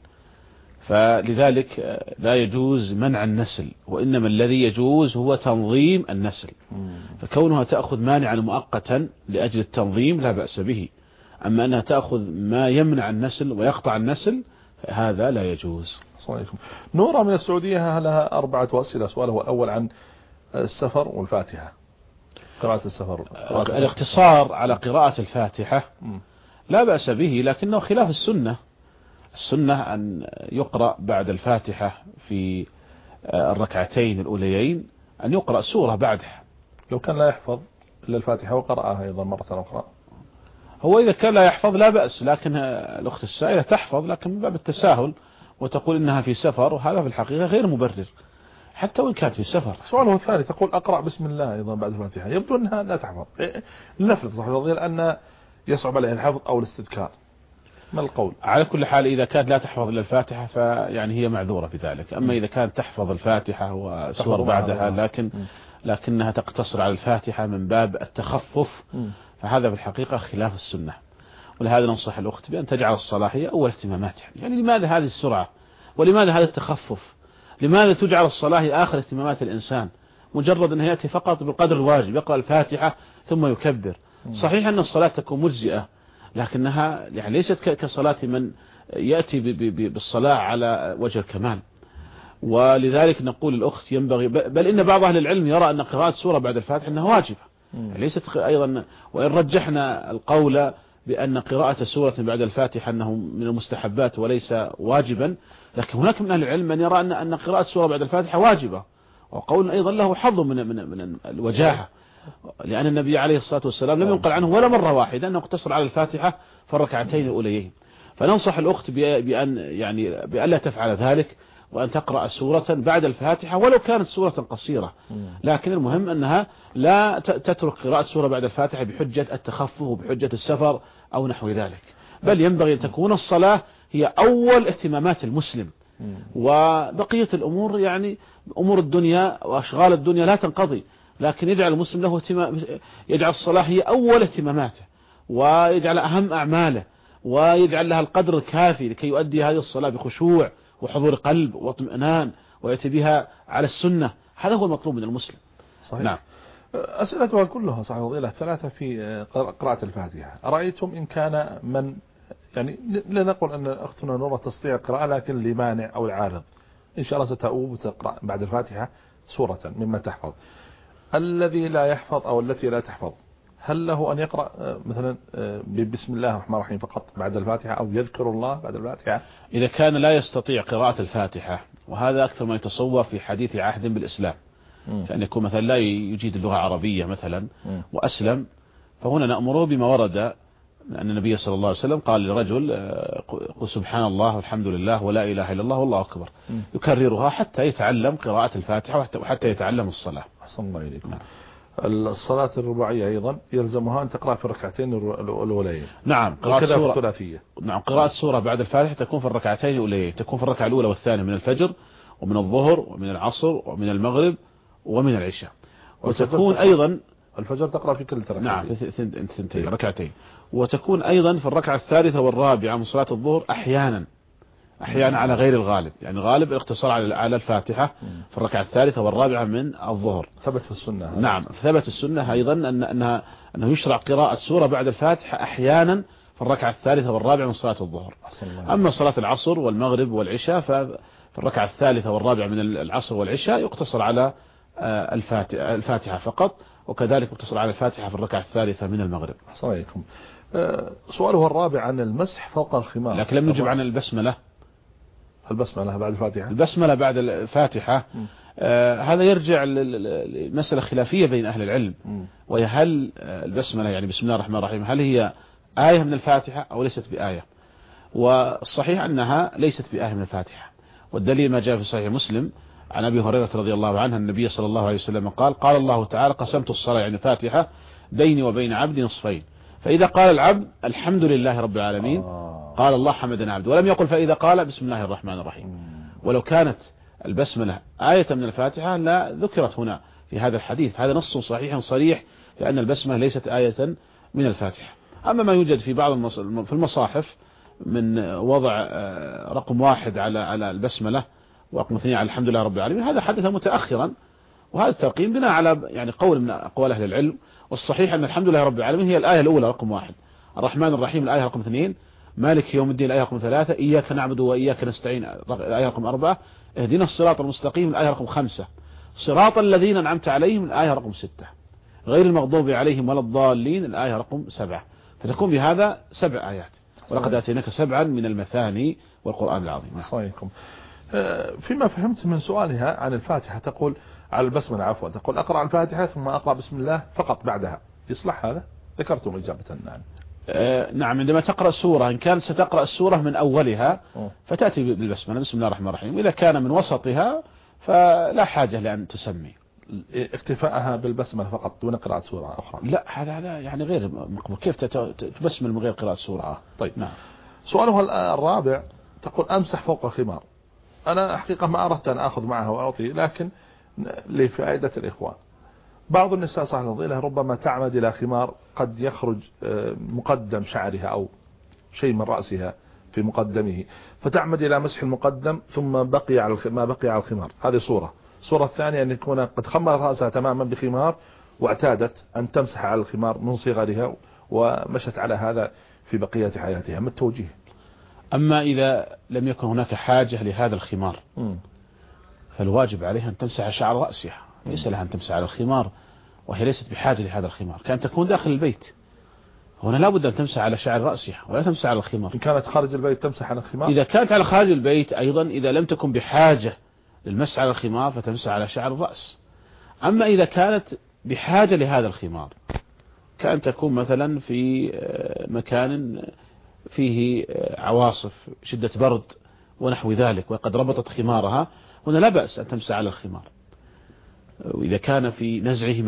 فلذلك لا يجوز منع النسل، وإنما الذي يجوز هو تنظيم النسل. فكونها تأخذ مانعا مؤقتا لأجل التنظيم لا بأس به، أما أنها تأخذ ما يمنع النسل ويقطع النسل فهذا لا يجوز. صحيح. نورا من السعودية لها 4 أسئلة. سؤاله الأول عن السفر والفاتحة، قراءة السفر. الاقتصار على قراءة الفاتحة لا بأس به، لكنه خلاف السنة. السنة أن يقرأ بعد الفاتحة في الركعتين الأوليين أن يقرأ سورة بعدها. لو كان لا يحفظ إلا الفاتحة وقرأها أيضا مرة أخرى، هو إذا كان لا يحفظ لا بأس، لكن الأخت السائلة تحفظ لكن من باب التساهل وتقول إنها في سفر، وهذا في الحقيقة غير مبرر حتى وإن كانت في سفر. سؤاله الثاني تقول أقرأ بسم الله أيضا بعد الفاتحة، يبدو أنها لا تحفظ، لنفرض صح الفضيل أن يصعب عليها الحفظ أو الاستذكار، ما القول؟ على كل حال إذا كانت لا تحفظ إلا الفاتحة فيعني هي معذورة في ذلك. أما إذا كانت تحفظ الفاتحة وسور بعدها لكنها تقتصر على الفاتحة من باب التخفف، فهذا في الحقيقة خلاف السنة. ولهذا ننصح الأخت بأن تجعل الصلاة هي أول اهتماماتها. يعني لماذا هذه السرعة؟ ولماذا هذا التخفف؟ لماذا تجعل الصلاة هي آخر اهتمامات الإنسان؟ مجرد أنه يأتي فقط بالقدر الواجب، يقرأ الفاتحة ثم يكبر. صحيح أن الصلاة تكون مجزئة، لكنها يعني ليست كصلاة من يأتي بالصلاة على وجه الكمال. ولذلك نقول الأخت ينبغي، بل إن بعض أهل العلم يرى أن قراءة سورة بعد الفاتحة أنها واجبة، ليست أيضا. وإن رجحنا القول بأن قراءة سورة بعد الفاتحة أنه من المستحبات وليس واجبا، لكن هناك من أهل العلم من يرى أن قراءة سورة بعد الفاتحة واجبة، وقول أيضا له حظ من الوجاهة، لأن النبي عليه الصلاة والسلام لم ينقل عنه ولا مرة واحدة أنه اقتصر على الفاتحة في الركعتين الأوليين. فننصح الأخت بأن لا تفعل ذلك، وأن تقرأ سورة بعد الفاتحة ولو كانت سورة قصيرة، لكن المهم أنها لا تترك قراءة سورة بعد الفاتحة بحجة التخفف وبحجة السفر أو نحو ذلك، بل ينبغي أن تكون الصلاة هي أول اهتمامات المسلم، وبقية الأمور يعني أمور الدنيا وأشغال الدنيا لا تنقضي، لكن يجعل المسلم له يجعل الصلاة هي أول اهتماماته، ويجعل أهم أعماله، ويجعل لها القدر الكافي لكي يؤدي هذه الصلاة بخشوع وحضور قلب واطمئنان ويأتي بها على السنة. هذا هو المطلوب من المسلم. صحيح. نعم. أسئلتها كلها صحيح فضيلة 3 في قراءة الفاتحة. أرأيتم إن كان من يعني لا نقول أن أختنا نورة تستطيع القراءة، لكن لمانع أو العارض إن شاء الله ستؤوب وتقرأ بعد الفاتحة سورة مما تحفظ. الذي لا يحفظ أو التي لا تحفظ، هل له أن يقرأ مثلا بسم الله الرحمن الرحيم فقط بعد الفاتحة، أو يذكر الله بعد الفاتحة؟ إذا كان لا يستطيع قراءة الفاتحة، وهذا أكثر ما يتصور في حديث عهد بالإسلام، كأن يكون مثلا لا يجيد اللغة العربية مثلا وأسلم، فهنا نأمره بما ورد أن النبي صلى الله عليه وسلم قال لرجل قل سبحان الله والحمد لله ولا إله إلا الله والله أكبر، يكررها حتى يتعلم قراءة الفاتحة وحتى يتعلم الصلاة. أحسن الله إليكم. الصلاة الرباعية أيضا يلزمها أن تقرأ في الركعتين الأوليين. نعم، قراءة سورة ثلاثية. نعم، قراءة سورة بعد الفاتحة تكون في الركعتين الأوليين، تكون في الركعة الأولى والثانية من الفجر ومن الظهر ومن العصر ومن المغرب ومن العشاء. وتكون أيضا الفجر تقرأ في كل ركعتين. نعم، ثنتين ركعتين. وتكون أيضا في الركعة الثالثة والرابعة من صلاة الظهر أحيانا على غير الغالب، يعني غالب الاقتصار على الفاتحة في الركعة الثالثة والرابعة من الظهر. ثبت في السنة. نعم، ثبت السنة أيضا أنه يشرع قراءة سورة بعد الفاتحة أحيانا في الركعة الثالثة والرابعة من صلاة الظهر. أما صلاة العصر والمغرب والعشاء ففي الركعة الثالثة والرابعة من العصر والعشاء يقتصر على الفاتحة فقط، وكذلك يقتصر على الفاتحة في الركعة الثالثة من المغرب. أحسن عليكم. سؤاله الرابع عن المسح فوق الخمار، لكن لم نجب عن البسملة. البسملة بعد الفاتحة. البسملة بعد الفاتحة هذا يرجع لمسألة خلافية بين أهل العلم، وهي هل البسملة يعني بسم الله الرحمن الرحيم هل هي آية من الفاتحة أو ليست بآية؟ والصحيح أنها ليست بآية من الفاتحة، والدليل ما جاء في صحيح مسلم عن أبي هريرة رضي الله عنه النبي صلى الله عليه وسلم قال الله تعالى قسمت الصلاة يعني الفاتحة بيني وبين عبدي نصفين، فإذا قال العبد الحمد لله رب العالمين قال الله حمدنا عبد، ولم يقل فإذا قال بسم الله الرحمن الرحيم. ولو كانت البسملة آية من الفاتحة لا ذكرت هنا في هذا الحديث، هذا نص صحيح صريح لأن البسملة ليست آية من الفاتحة. أما ما يوجد في بعض في المصاحف من وضع رقم 1 على البسملة ورقم 2 على الحمد لله رب العالمين، هذا حدث متأخرا، وهذا الترقيم بناء على يعني قول من أقوال أهل العلم. والصحيح أن الحمد لله رب العالمين هي الآية الأولى رقم 1، الرحمن الرحيم الآية رقم 2، مالك يوم الدين الآية رقم 3، إياك نعبد وإياك نستعين الآية رقم 4، اهدنا الصراط المستقيم الآية رقم 5، صراط الذين أنعمت عليهم الآية رقم 6، غير المغضوب عليهم ولا الضالين الآية رقم 7. فتكون بهذا 7 آيات، ولقد آتيناك 7 من المثاني والقرآن العظيم. صحيحكم. فيما فهمت من سؤالها عن الفاتحة تقول على البسملة عفوا، تقول أقرأ الفاتحة ثم أقرأ بسم الله فقط بعدها، يصلح هذا؟ ذكرتم إجابة نعم. نعم، عندما تقرأ سورة إن كانت ستقرأ السورة من أولها فتأتي بالبسملة بسم الله الرحمن الرحيم، إذا كان من وسطها فلا حاجة لأن تسمي. اكتفاءها بالبسملة فقط دون قراءة سورة أخرى؟ لا، هذا يعني غير مقبول، كيف تبسمل من غير قراءة سورة؟ طيب نعم. سؤالها الرابع تقول أمسح فوق الخمار. أنا حقيقة ما أردت أن أخذ معها وأعطي، لكن لفائدة الإخوان بعض النساء صاحب الفضيلة ربما تعمد إلى خمار قد يخرج مقدم شعرها أو شيء من رأسها في مقدمه، فتعمد إلى مسح المقدم ثم بقي على ما بقي على الخمار. هذه صورة الثانية أن يكون قد خمرت رأسها تماما بخمار واعتادت أن تمسح على الخمار من صغرها ومشت على هذا في بقية حياتها. ما التوجيه؟ أما إذا لم يكن هناك حاجة لهذا الخمار فالواجب عليها أن تمسح شعر رأسها، ليس لها أن تمسح على الخمار وهي ليست بحاجة لهذا الخمار، كانت تكون داخل البيت، هنا لا بد أن تمسح على شعر رأسها ولا تمسح على الخمار. إن كانت خارج البيت تمسح على الخمار؟ إذا كانت على خارج البيت أيضا إذا لم تكن بحاجة للمسح على الخمار فتمسح على شعر الرأس. أما إذا كانت بحاجة لهذا الخمار كأن تكون مثلا في مكان فيه عواصف شدة برد ونحو ذلك وقد ربطت خمارها، هنا لا بأس أن تمسح على الخمار. وإذا كان في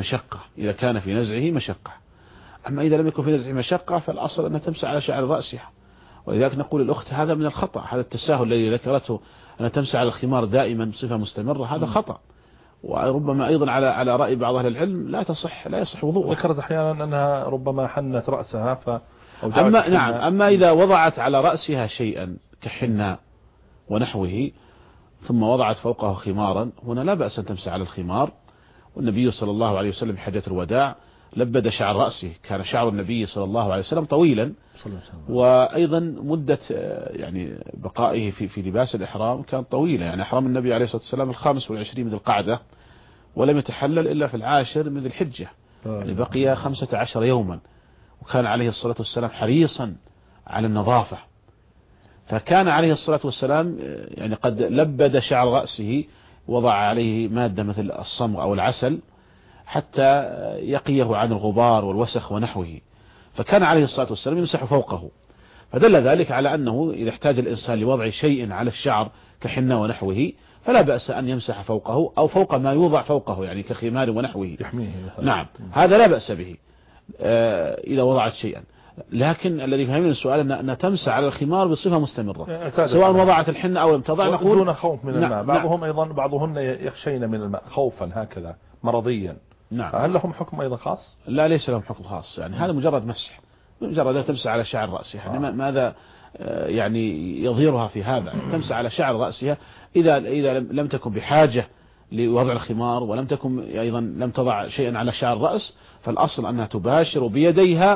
نزعه مشقة، أما إذا لم يكن في نزعه مشقة فالأصل أن تمسح على شعر رأسها. ولذلك نقول الأخت هذا من الخطأ، هذا التساهل الذي ذكرته أن تمسح على الخمار دائما بصفة مستمرة، هذا خطأ، وربما أيضا على رأي بعض أهل العلم لا يصح وضوء. ذكرت أحيانا أنها ربما حنت رأسها أما إذا وضعت على رأسها شيئا كحناء ونحوه ثم وضعت فوقه خمارا، هنا لا بأس أن تمسح على الخمار. والنبي صلى الله عليه وسلم في حجة الوداع لبد شعر رأسه، كان شعر النبي صلى الله عليه وسلم طويلا، وأيضا مدة يعني بقائه في لباس الإحرام كان طويلة، يعني إحرام النبي عليه الصلاة والسلام 25 من ذي القعدة ولم يتحلل إلا في 10 من ذي الحجة، يعني بقي 15 يوما، وكان عليه الصلاة والسلام حريصا على النظافة، فكان عليه الصلاة والسلام يعني قد لبد شعر رأسه، وضع عليه مادة مثل الصمغ أو العسل حتى يقيه عن الغبار والوسخ ونحوه، فكان عليه الصلاة والسلام يمسح فوقه، فدل ذلك على أنه إذا احتاج الإنسان لوضع شيء على الشعر كحنة ونحوه فلا بأس أن يمسح فوقه أو فوق ما يوضع فوقه، يعني كخمار ونحوه يحميه. نعم، هذا لا بأس به إذا وضعت شيئا. لكن الذي فهمنا السؤال أن تمسح على الخمار بصفة مستمرة سواء وضعت الحنة أو لم تضع، نقول دون خوف من الماء. بعضهن يخشين من الماء خوفا هكذا مرضيا. نعم. هل لهم حكم أيضا خاص؟ لا، ليس لهم حكم خاص، يعني هذا مجرد مسح، مجرد أن تمسح على شعر رأسها، يعني ماذا يعني يظهرها في هذا؟ تمسح على شعر رأسها إذا لم تكن بحاجة لوضع الخمار ولم تكن أيضا لم تضع شيئا على شعر الرأس، فالأصل أنها تباشر بيديها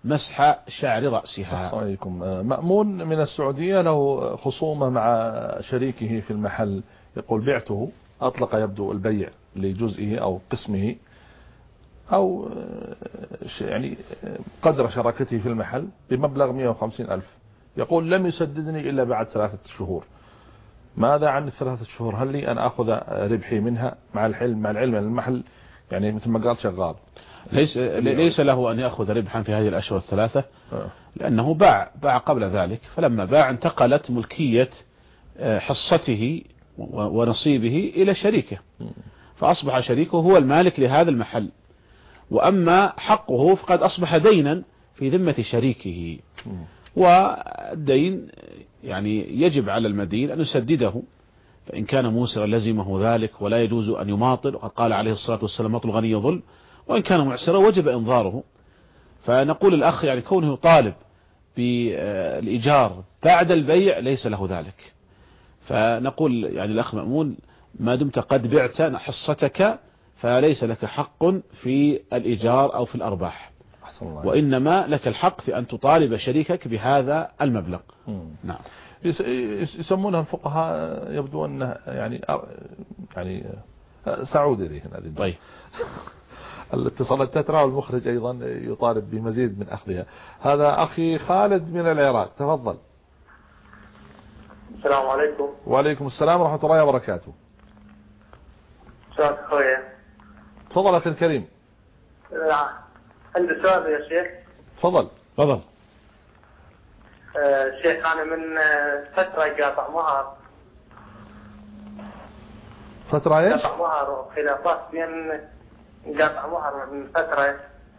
مسح شعر رأسها. السلام عليكم. مأمون من السعودية له خصومة مع شريكه في المحل، يقول بعته، أطلق يبدو البيع لجزئه أو قسمه أو يعني قدر شراكته في المحل بمبلغ 150,000. يقول لم يسددني إلا بعد 3 شهور. ماذا عن 3 شهور؟ هل لي أن أخذ ربحي منها مع العلم أن المحل يعني مثل ما قال شغال؟ ليس له أن يأخذ ربحا في هذه الأشهر ال3 لأنه باع قبل ذلك، فلما باع انتقلت ملكية حصته ونصيبه إلى شريكه، فأصبح شريكه هو المالك لهذا المحل، وأما حقه فقد أصبح دينا في ذمة شريكه، والدين يعني يجب على المدين أن يسدده، فإن كان موسرا لزمه ذلك ولا يجوز أن يماطل، وقد قال عليه الصلاة والسلام مطل الغني ظلم، وإن كان معسرا وجب إنظاره. فنقول الأخ يعني كونه طالب بالإيجار بعد البيع ليس له ذلك، فنقول يعني الأخ مأمون ما دمت قد بعت حصتك فليس لك حق في الإيجار أو في الأرباح، وإنما لك الحق في أن تطالب شريكك بهذا المبلغ. نعم. يسمونها الفقهاء يبدو أنه يعني سعود إليه. طيب. الاتصالات تترى، والمخرج أيضا يطالب بمزيد من أخذها. هذا أخي خالد من العراق، تفضل. السلام عليكم. وعليكم السلام ورحمة الله وبركاته. شلونك أخويا؟ تفضل أخي الكريم. عندي سؤال يا شيخ. تفضل. شيخ أنا من فترة قاطع مهر. فترة ايش؟ قاطع مهر وخلافات بين قاطع مهر من فترة،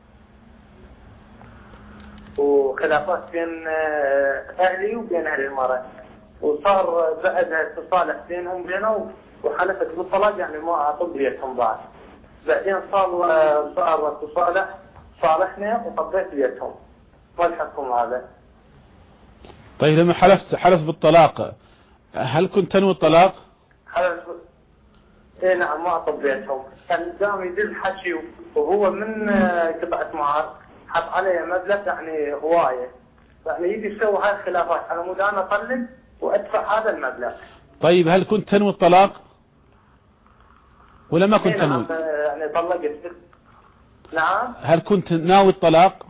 وخلافات بين أهلي وبين أهل المرأة، وصار بعدها تصالح بينهم بينه، وحلفت بالطلاق يعني ما طبيتهم بعد. بعدين صار تصالح، صالحنا وطبيت بيتهم. ما الحكم هذا؟ طيب لما حلف بالطلاق هل كنت تنوي الطلاق؟ ايه نعم ما طبيتهم، كان قام يدل حكي وهو من قطعة مهر حط عليه مبلغ يعني هواية، يعني يجي يسوي هاي الخلافات على مود انا اطلق وادفع هذا المبلغ. طيب هل كنت تنوي الطلاق ولا ما كنت تنوي؟ يعني طلقت. نعم. هل كنت ناوي الطلاق؟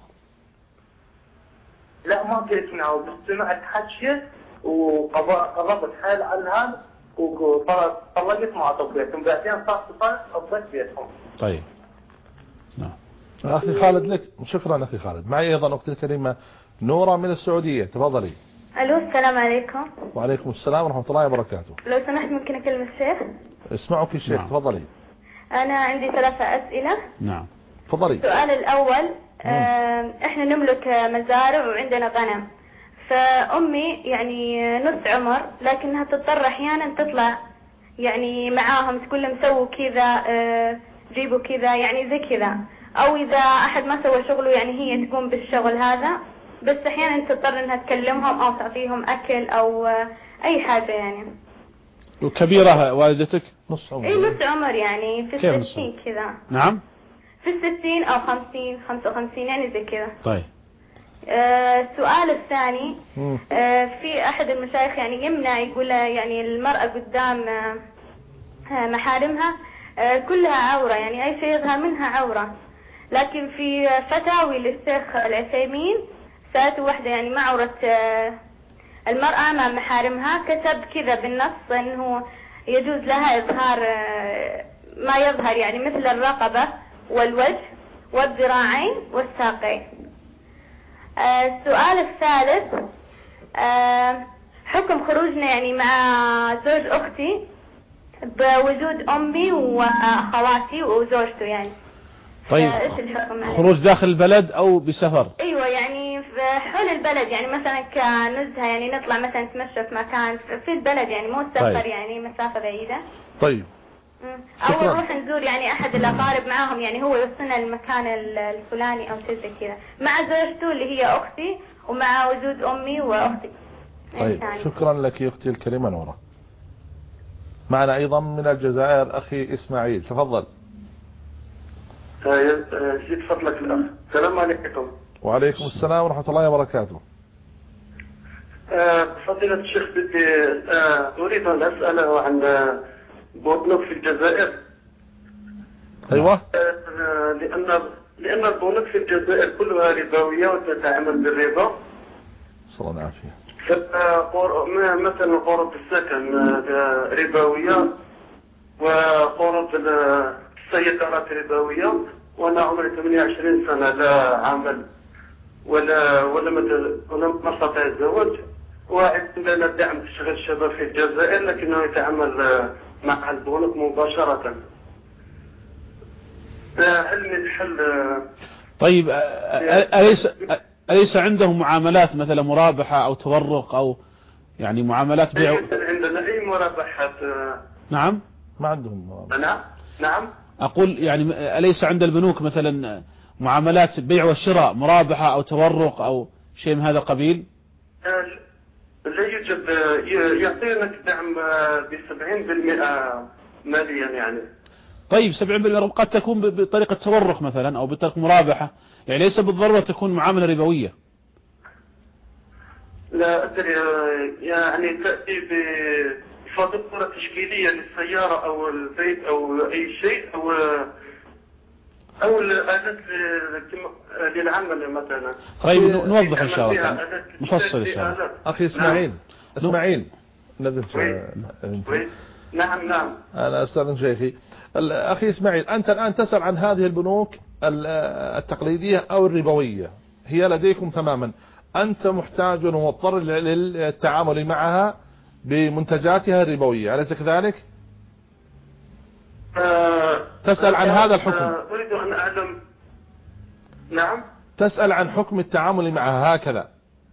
لا ما كنت ناوي، بس سمعت حكي وقربت حيل على هذا وطلقت مع طبيتهم، بعدين صار طبيت بيتهم. طيب. نعم. أخي خالد لك شكرا. أخي خالد معي أيضا أختي الكريمة نورة من السعودية، تفضلي. ألو السلام عليكم. وعليكم السلام ورحمة الله وبركاته. لو سمحت ممكن أكلم الشيخ؟ اسمعك الشيخ. نعم. تفضلي. أنا عندي 3 أسئلة. نعم. تفضلي. السؤال الأول، إحنا نملك مزارع وعندنا غنم، فأمي يعني نص عمر لكنها تضطر أحيانا تطلع يعني معاهم، تقول لهم سووا كذا، جيبوا كذا، يعني زي كذا، أو إذا أحد ما سوى شغله يعني هي تقوم بالشغل هذا، بس أحيانا تضطر إنها تكلمهم أو تعطيهم أكل أو أي حاجة يعني. وكبيرة والدتك؟ نص عمر. إيه نص عمر يعني في 60 كذا. نعم. في 60 أو 50 55 يعني زي كذا. طيب. السؤال الثاني، في أحد المشايخ يعني يمنع، يقول يعني المرأة قدام محارمها كلها عورة، يعني أي شيء يظهر منها عورة، لكن في فتاوي للشيخ العثيمين سألته واحدة يعني ما عورة المرأة أمام محارمها، كتب كذا بالنص أنه يجوز لها إظهار ما يظهر يعني مثل الرقبة والوجه والذراعين والساقين. السؤال الثالث، حكم خروجنا يعني مع زوج أختي بوجود أمي وأخواتي وزوجته يعني. طيب إيش الحكم؟ خروج داخل البلد أو بسفر؟ أيوة يعني في حول البلد، يعني مثلا كنزهة يعني نطلع مثلا نتمشى في مكان في البلد، يعني مو سفر. طيب. يعني مسافة بعيدة. طيب. أو نروح نزور يعني أحد الأقارب معاهم، يعني هو يوصلنا المكان الفلاني أو شيء زي كذا، مع زوجته اللي هي أختي ومع وجود أمي وأختي. طيب شكرا لك يا أختي الكريمة نورة. معنا أيضا من الجزائر أخي إسماعيل، تفضل. جيت فضلك الأخ. السلام عليكم. وعليكم السلام ورحمة الله وبركاته. فضيلة الشيخ بدي أريد أن أسأله عن بنوك في الجزائر. أيوة. لأن البنوك في الجزائر كلها ربوية وتتعامل بالربا. صلى الله عليه. مثلا قروض السكن ربوية، وقروض السيارات ربوية، وأنا عمري 28 سنة لا عمل ولا أستطيع الزواج، وعندنا دعم تشغيل الشباب في الجزائر لكنه يتعامل مع البنوك مباشرة. هل من حل؟ طيب أليس عندهم معاملات مثلا مرابحة أو تورق أو يعني معاملات بيع؟ عندنا أي مرابحات؟ نعم ما عندهم مرابحة. نعم أقول يعني أليس عند البنوك مثلا معاملات بيع والشراء مرابحة أو تورق أو شيء من هذا القبيل؟ لا يوجد. يعطينك دعم ب70% ماليا يعني. طيب 70% قد تكون بطريقة تورق مثلا أو بطريقة مرابحة، يعني ليس بالضرورة تكون معاملة ربوية. لا أدري، يعني تأتي بفاتورة تشكيلية للسيارة أو البيت أو أي شيء أو الآلات للعمل مثلا. طيب نوضح إن شاء الله نفصل إن شاء الله. أخي إسماعيل نزل نعم أنا أستاذن شيخي. أخي إسماعيل، أنت الآن تسأل عن هذه البنوك التقليدية أو الربوية، هي لديكم تماما، أنت محتاج ومضطر للتعامل معها بمنتجاتها الربوية، أليس كذلك؟ تسأل عن هذا الحكم. أريد أن أعلم. نعم. تسأل عن حكم التعامل معها هكذا.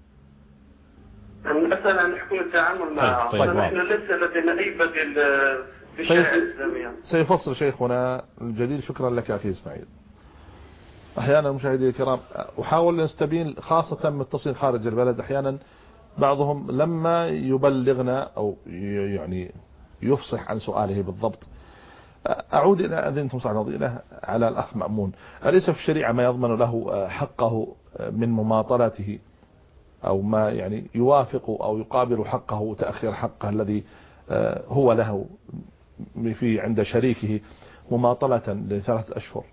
أسأل عن حكم التعامل معها. طيب. نحن ليس لدينا أي بديل بالشريعة الإسلامية. سيفصل شيخنا الجليل. شكرا لك أخي إسماعيل. أحيانا مشاهدي الكرام أحاول أن نستبين خاصة متصل خارج البلد، أحيانا بعضهم لما يبلغنا أو يعني يفصح عن سؤاله بالضبط. أعود إلى أذنتم صعب على الأخ مأمون، أليس في الشريعة ما يضمن له حقه من مماطلته أو ما يعني يوافق أو يقابل حقه وتأخير حقه الذي هو له في عند شريكه مماطلة ل3 أشهر؟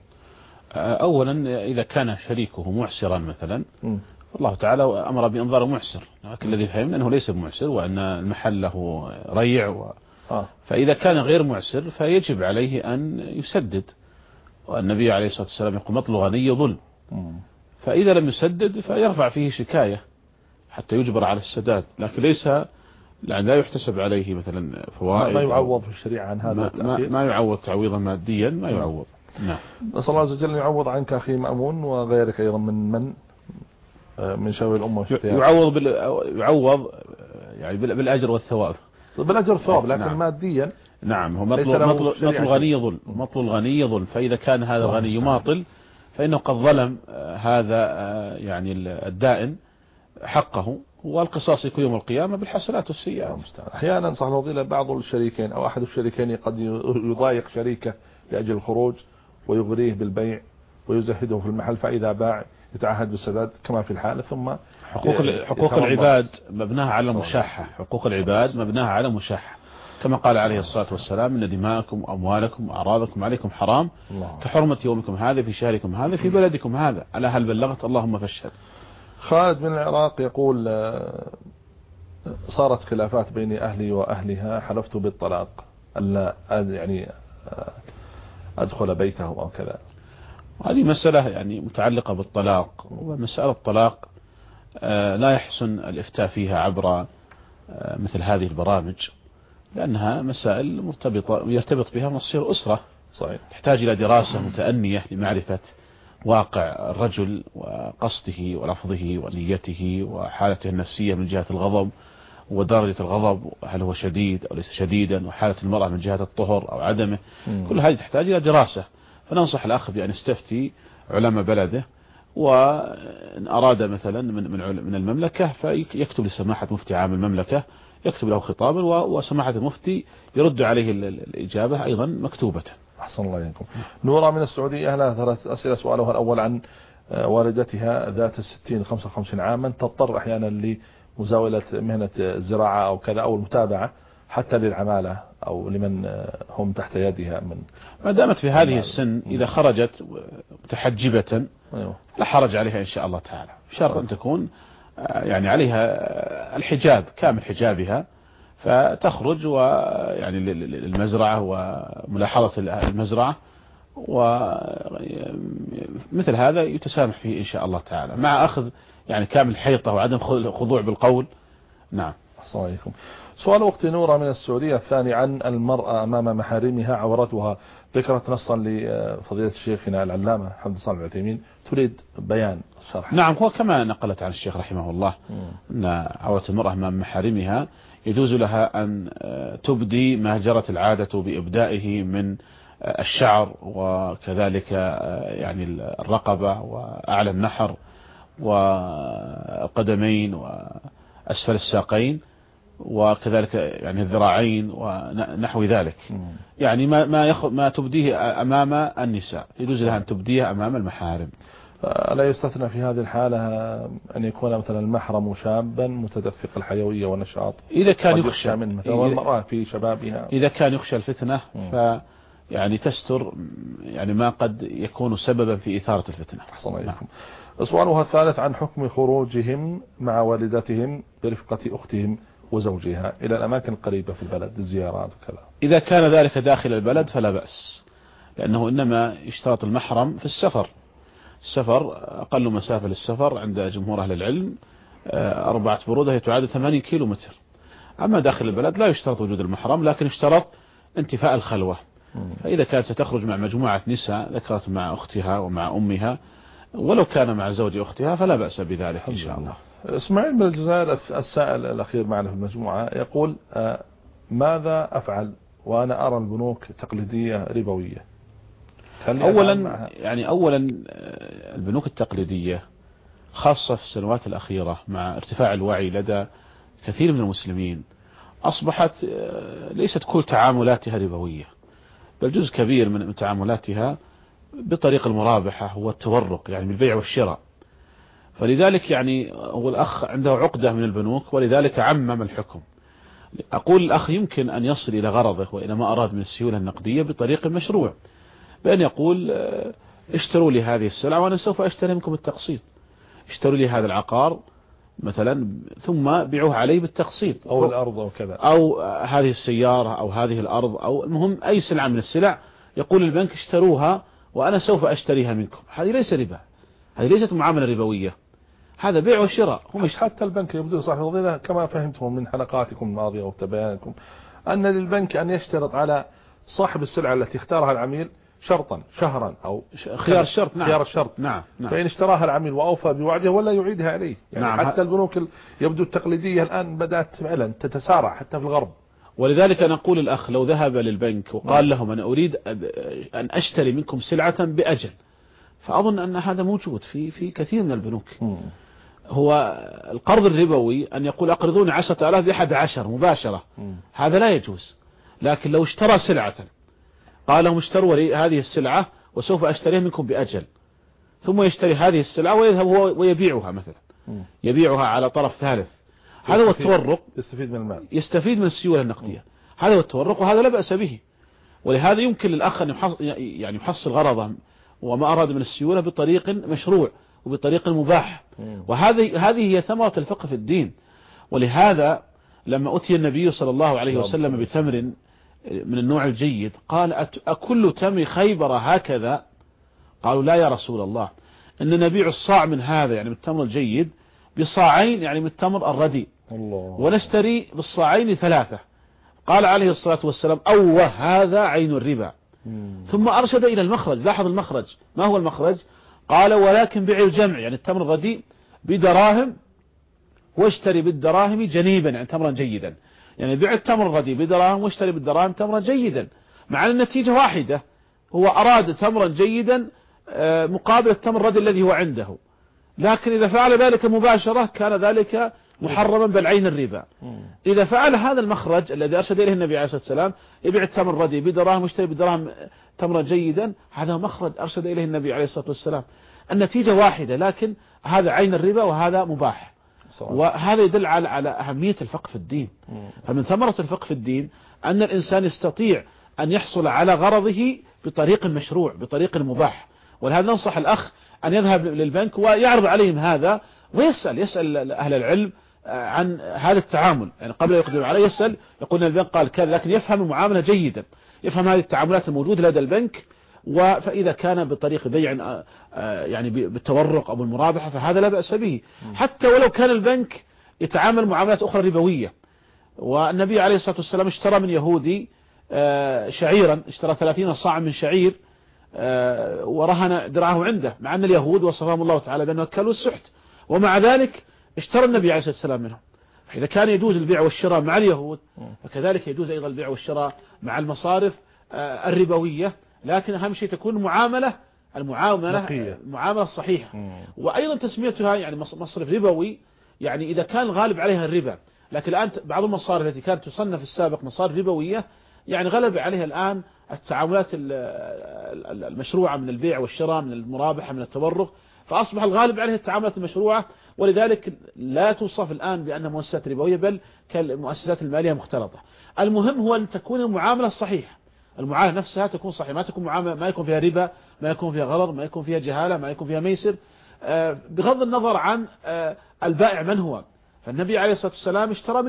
أولا إذا كان شريكه معسرا مثلا الله تعالى أمر بإنظار معسر، لكن الذي فهمنا أنه ليس بمعسر وأن المحل له ريع فإذا كان غير معسر فيجب عليه أن يسدد، والنبي عليه الصلاة والسلام يقول مطل غني ظلم. فإذا لم يسدد فيرفع فيه شكاية حتى يجبر على السداد، لكن ليس لأن لا يحتسب عليه مثلا فوائد. ما يعوض في الشريعة عن هذا ما يعوض تعويضا ماديا، ما يعوض. نعم. نسأل الله عز وجل يعوض عنك أخي مأمون وغيرك أيضا من شباب الأمة يعوض يعني بالأجر والثواب. بالأجر والثواب، لكن نعم. ماديا نعم. هو مطل الغني ظلم، مطل الغني ظلم. فإذا كان هذا الغني يماطل فإنه قد ظلم هذا يعني الدائن حقه، والقصاص يكون يوم القيامة بالحسنات والسيئات. أحيانا صح الفضيلة بعض الشريكين أو أحد الشريكين قد يضايق شريكه لأجل الخروج ويغريه بالبيع ويزهده في المحل، فإذا باع يتعهد بالسداد كما في الحالة. ثم حقوق العباد مبناها على مشاحة، حقوق العباد مبناها على مشاحة، كما قال عليه الصلاة والسلام إن دماءكم وأموالكم وأعراضكم عليكم حرام كحرمة يومكم هذا في شهركم هذا في بلدكم هذا، ألا هل بلغت؟ اللهم فاشهد. خالد من العراق يقول صارت خلافات بين أهلي وأهلها، حلفت بالطلاق ألا يعني أدخل بيته أو كذا. هذه مسألة يعني متعلقة بالطلاق، ومسألة الطلاق لا يحسن الإفتاء فيها عبر مثل هذه البرامج، لأنها مسائل مرتبطة يرتبط بها مصير أسرة. صحيح. تحتاج إلى دراسة متأنية لمعرفة واقع الرجل وقصده ولفظه ونيته وحالته النفسية من جهة الغضب ودرجة الغضب، هل هو شديد أو ليس شديدا، وحالة المرأة من جهة الطهر أو عدمه. كل هذه تحتاج إلى دراسة، فننصح الأخ بأن يستفتي علماء بلده، وإن أراد مثلا من المملكة فيكتب لسماحة مفتي عام المملكة، يكتب له خطابا وسماحة المفتي يرد عليه الإجابة أيضا مكتوبة. أحسن الله إليكم. نورا من السعودية، أهلا. 3 أسئلة. سؤالها الأول عن والدتها ذات 60-55 عاما تضطر أحيانا لمزاولة مهنة الزراعة أو كذا أو المتابعة حتى للعمالة أو لمن هم تحت يدها من ما دامت في هذه السن إذا خرجت متحجبة لا حرج عليها إن شاء الله تعالى، شرط أن تكون يعني عليها الحجاب كامل حجابها، فتخرج ويعني للمزرعة وملاحظة المزرعة، ومثل هذا يتسامح فيه إن شاء الله تعالى مع أخذ يعني كامل حيطة وعدم خضوع بالقول. نعم. السلام عليكم. سؤال أختي نورة من السعودية الثاني عن المرأة أمام محارمها عورتها، ذكرت نصا لفضيلة شيخنا العلامة حمد صالح العثيمين، تريد بيان الشرح. نعم، هو كما نقلت عن الشيخ رحمه الله أن عورة المرأة أمام محارمها يجوز لها أن تبدي ما جرت العادة بإبدائه من الشعر، وكذلك يعني الرقبة وأعلى النحر والقدمين وأسفل الساقين، وكذلك يعني الذراعين ونحو ذلك. يعني ما تبديه أمام النساء يجوز لها أن تبديه أمام المحارم. لا يستثنى في هذه الحالة أن يكون مثلا المحرم شابا متدفق الحيوية والنشاط إذا كان يخشى من مثلا والمرأة في شبابها، إذا كان يخشى الفتنة يعني تستر يعني ما قد يكون سببا في إثارة الفتنة. أحسن عليكم. سؤالها الثالث عن حكم خروجهم مع والدتهم برفقة أختهم وزوجها إلى الأماكن القريبة في البلد، الزيارات وكذا. إذا كان ذلك داخل البلد فلا بأس، لأنه إنما يشترط المحرم في السفر. السفر أقل مسافة للسفر عند جمهور أهل العلم 4 برودة، هي تعادل 80 كيلومتر. أما داخل البلد لا يشترط وجود المحرم، لكن يشترط انتفاء الخلوة. فإذا كانت ستخرج مع مجموعة نساء ذكرت مع أختها ومع أمها ولو كان مع زوج أختها فلا بأس بذلك إن شاء الله. اسماعيل من الجزائر السائل الأخير معنا في المجموعة يقول ماذا أفعل وأنا أرى البنوك تقليدية ربوية؟ أولا البنوك التقليدية خاصة في السنوات الأخيرة مع ارتفاع الوعي لدى كثير من المسلمين أصبحت ليست كل تعاملاتها ربوية، بل جزء كبير من تعاملاتها بطريق المرابحة والتورق يعني بالبيع والشراء. فلذلك يعني هو الأخ عنده عقدة من البنوك ولذلك عمم الحكم. أقول الأخ يمكن أن يصل إلى غرضه وإلى ما أراد من السيولة النقدية بطريق مشروع، بأن يقول اشتروا لي هذه السلعة وأنا سوف أشتري منكم بالتقسيط، اشتروا لي هذا العقار مثلا ثم بيعوه عليه بالتقسيط، أو الأرض أو كذا، أو هذه السيارة أو هذه الأرض، أو المهم أي سلعة من السلع يقول البنك اشتروها وأنا سوف أشتريها منكم. هذه ليس ربا، هذه ليست معاملة ربوية، هذا بيع وشراء. حتى البنك يبدو صاحب الفضيلة كما فهمتم من حلقاتكم الماضية وتبيانكم أن للبنك أن يشترط على صاحب السلعة التي اختارها العميل شرطا شهرا أو خيار الشرط. نعم. خيار الشرط. نعم. فإن اشتراها العميل وأوفى بوعده ولا يعيدها عليه يعني. نعم. حتى البنوك يبدو التقليدية الآن بدأت فعلا تتسارع حتى في الغرب. ولذلك نقول الأخ لو ذهب للبنك وقال لهم أنا أريد أن أشتري منكم سلعة بأجل، فأظن أن هذا موجود في كثير من البنوك. هو القرض الربوي أن يقول أقرضوني 10,000 ب11 مباشرة، هذا لا يجوز. لكن لو اشترى سلعة قال لهم اشتروا لي هذه السلعة وسوف أشتريها منكم بأجل، ثم يشتري هذه السلعة ويذهب هو ويبيعها مثلا، يبيعها على طرف ثالث، هذا هو التورق. يستفيد من المال، يستفيد من السيولة النقدية. هذا هو التورق وهذا لا بأس به. ولهذا يمكن للأخ أن يحصل غرضه وما أراد من السيولة بطريق مشروع وبطريق مباح، وهذه هي ثمرة الفقه في الدين. ولهذا لما أتي النبي صلى الله عليه وسلم بتمر من النوع الجيد قال أكل تمر خيبر هكذا؟ قالوا لا يا رسول الله، إن نبيع الصاع من هذا يعني من التمر الجيد بصاعين يعني من التمر الرديء، ونشتري بالصاعين 3. قال عليه الصلاة والسلام أوه هذا عين الربا. ثم أرشد إلى المخرج. لاحظ المخرج، ما هو المخرج؟ قال ولكن بيع الجمع يعني التمر الرديء بدراهم واشتري بالدراهم جنيبا يعني تمرا جيدا، يعني بيع التمر الرديء بدراهم واشتري بالدراهم تمرا جيدا، مع النتيجة واحدة، هو أراد تمرا جيدا مقابل التمر الرديء الذي هو عنده. لكن إذا فعل ذلك مباشرة كان ذلك محرما بل عين الربا. إذا فعل هذا المخرج الذي أرشد إليه النبي عليه الصلاة والسلام، يبيع التمر الرديء بدراهم ويشتري بدراهم تمرا جيدا، هذا مخرج أرشد إليه النبي عليه الصلاة والسلام. النتيجة واحدة، لكن هذا عين الربا وهذا مباح. وهذا يدل على أهمية الفقه في الدين. فمن ثمرة الفقه في الدين أن الإنسان يستطيع أن يحصل على غرضه بطريق مشروع، بطريق مباح. ولهذا ننصح الأخ أن يذهب للبنك ويعرض عليهم هذا ويسأل أهل العلم عن هذا التعامل. يعني قبل يقدم عليه يسأل، يقول البنك قال كذا، لكن يفهم المعاملة جيدا، يفهم هذه التعاملات الموجودة لدى البنك. فإذا كان بطريق بيع يعني بالتورق أو بالمرابحة فهذا لا بأس به، حتى ولو كان البنك يتعامل معاملات أخرى ربوية. والنبي عليه الصلاة والسلام اشترى من يهودي شعيرا، اشترى 30 صاعا من شعير ورهن درعه عنده، مع أن اليهود وصفهم الله تعالى بأنه أكلوا السحت، ومع ذلك اشترى النبي عليه الصلاة والسلام منهم. فإذا كان يجوز البيع والشراء مع اليهود فكذلك يجوز أيضا البيع والشراء مع المصارف الربوية، لكن أهم شيء تكون المعاملة الصحيحة. وأيضا تسميتها يعني مصرف ربوي، يعني إذا كان الغالب عليها الربا، لكن الآن بعض المصارف التي كانت تصنف السابق مصارف ربوية يعني غلب عليها الآن التعاملات المشروعة من البيع والشراء، من المرابحة، من التورق، فأصبح الغالب عليها التعاملات المشروعة، ولذلك لا توصف الآن بأنها مؤسسات ربوية بل كالمؤسسات المالية مختلطة. المهم هو أن تكون المعاملة الصحيحة، المعاملة نفسها تكون صحيحة، ما تكون معاملة ما يكون فيها ربا، ما يكون فيها غرر، ما يكون فيها جهالة، ما يكون فيها ميسر، بغض النظر عن البائع من هو. فالنبي عليه الصلاة والسلام اشترى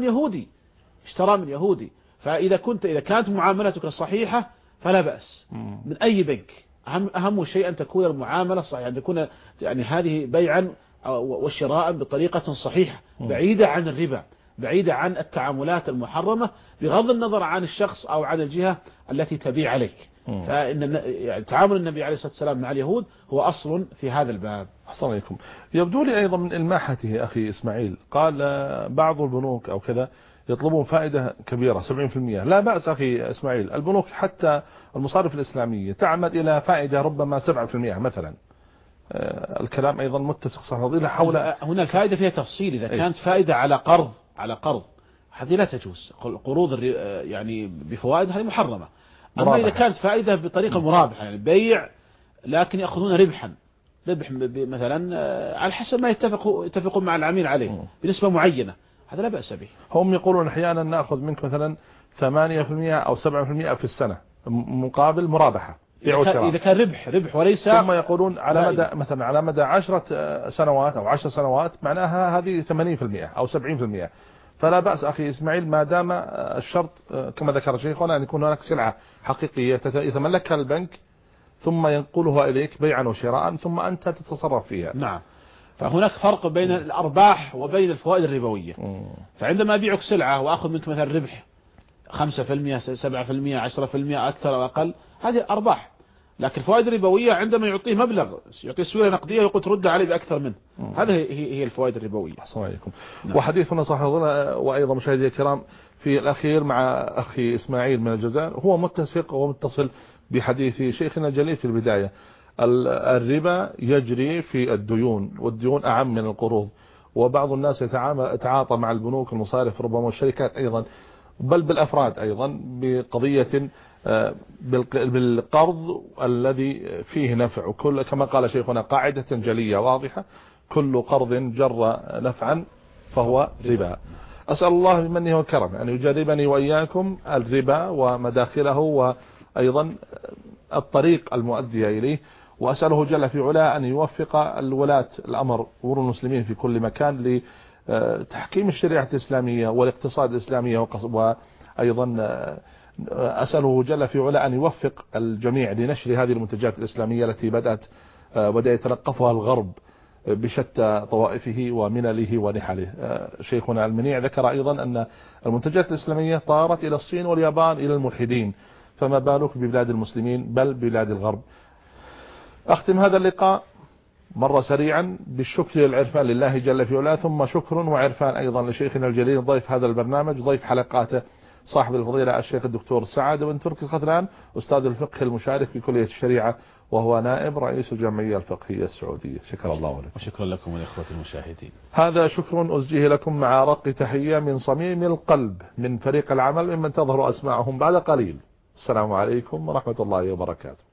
من يهودي، فإذا كانت معاملتك صحيحة فلا بأس من أي بنك. أهم شيء أن تكون المعاملة صحيحة، أن تكون يعني هذه بيعا وشراء بطريقة صحيحة، بعيدة عن الربا، بعيدة عن التعاملات المحرمة، بغض النظر عن الشخص أو عن الجهة التي تبيع عليك. فإن يعني تعامل النبي عليه الصلاة والسلام مع اليهود هو أصل في هذا الباب. أحسن عليكم. يبدو لي أيضا من إلماحته أخي إسماعيل، قال بعض البنوك أو كذا يطلبون فائدة كبيرة 70%. لا بأس أخي إسماعيل، البنوك حتى المصارف الإسلامية تعمد إلى فائدة ربما 7% مثلا. الكلام أيضا متسق صح نظير حول هنا الفائدة فيها تفصيل. إذا كانت فائدة على قرض هذه لا تجوز، قروض يعني بفوائد هذه محرمة. أما إذا كانت فائدة بطريقة مرابحة، يعني بيع لكن يأخذون ربح مثلا على حسب ما يتفقون مع العميل عليه بنسبة معينة، هذا لا بأس به. هم يقولون أحيانا نأخذ منك مثلا 8% أو 7% في السنة مقابل مرابحة إذا كان ربح وليس. ثم يقولون على مدى مثلا على مدى 10 سنوات أو 10 سنوات معناها هذه 80% أو 70%. فلا بأس أخي إسماعيل ما دام الشرط كما ذكر شيخنا أن يكون هناك سلعة حقيقية يتملكها البنك ثم ينقلها إليك بيعا وشراء ثم أنت تتصرف فيها. نعم. فهناك فرق بين الأرباح وبين الفوائد الربوية. فعندما أبيعك سلعة وأخذ منك مثلا ربح 5%، 7%، 10% أكثر أو أقل، هذه أرباح. لكن الفوائد الربوية عندما يعطيه مبلغ، يعطيه سيولة نقدية ويقول ترد عليه بأكثر منه، هذه هي الفوائد الربوية. السلام عليكم. وحديثنا صحيح وأيضا مشاهدي الكرام في الأخير مع أخي إسماعيل من الجزائر، هو متسق ومتصل بحديث شيخنا الجليل في البداية. الربا يجري في الديون، والديون أعم من القروض، وبعض الناس يتعاطى مع البنوك المصارف ربما والشركات أيضا بل بالأفراد أيضا بقضية بالقرض الذي فيه نفع. وكل كما قال شيخنا قاعدة جلية واضحة: كل قرض جر نفعا فهو ربا. أسأل الله بمنه وكرمه أن يجربني وإياكم الربا ومداخله وأيضا الطريق المؤدية إليه، وأسأله جل في علاه أن يوفق الولاة الأمر أمور المسلمين في كل مكان لتحكيم الشريعة الإسلامية والاقتصاد الإسلامي، وأيضا أسأله جل في علاه أن يوفق الجميع لنشر هذه المنتجات الإسلامية التي بدأ يتلقفها الغرب بشتى طوائفه وملله ونحله. شيخنا المنيع ذكر أيضا أن المنتجات الإسلامية طارت إلى الصين واليابان إلى الملحدين، فما بالك ببلاد المسلمين بل بلاد الغرب. أختم هذا اللقاء مرة سريعا بالشكر للعرفان لله جل في علاه، ثم شكر وعرفان أيضا لشيخنا الجليل ضيف هذا البرنامج، ضيف حلقاته، صاحب الفضيلة الشيخ الدكتور سعد بن تركي الخذلان، أستاذ الفقه المشارك في كلية الشريعة، وهو نائب رئيس الجمعية الفقهية السعودية. شكر الله لكم. وشكرا لكم والإخوة المشاهدين. هذا شكر أزجيه لكم مع رق تحية من صميم القلب من فريق العمل ممن تظهر أسماعهم بعد قليل. السلام عليكم ورحمة الله وبركاته.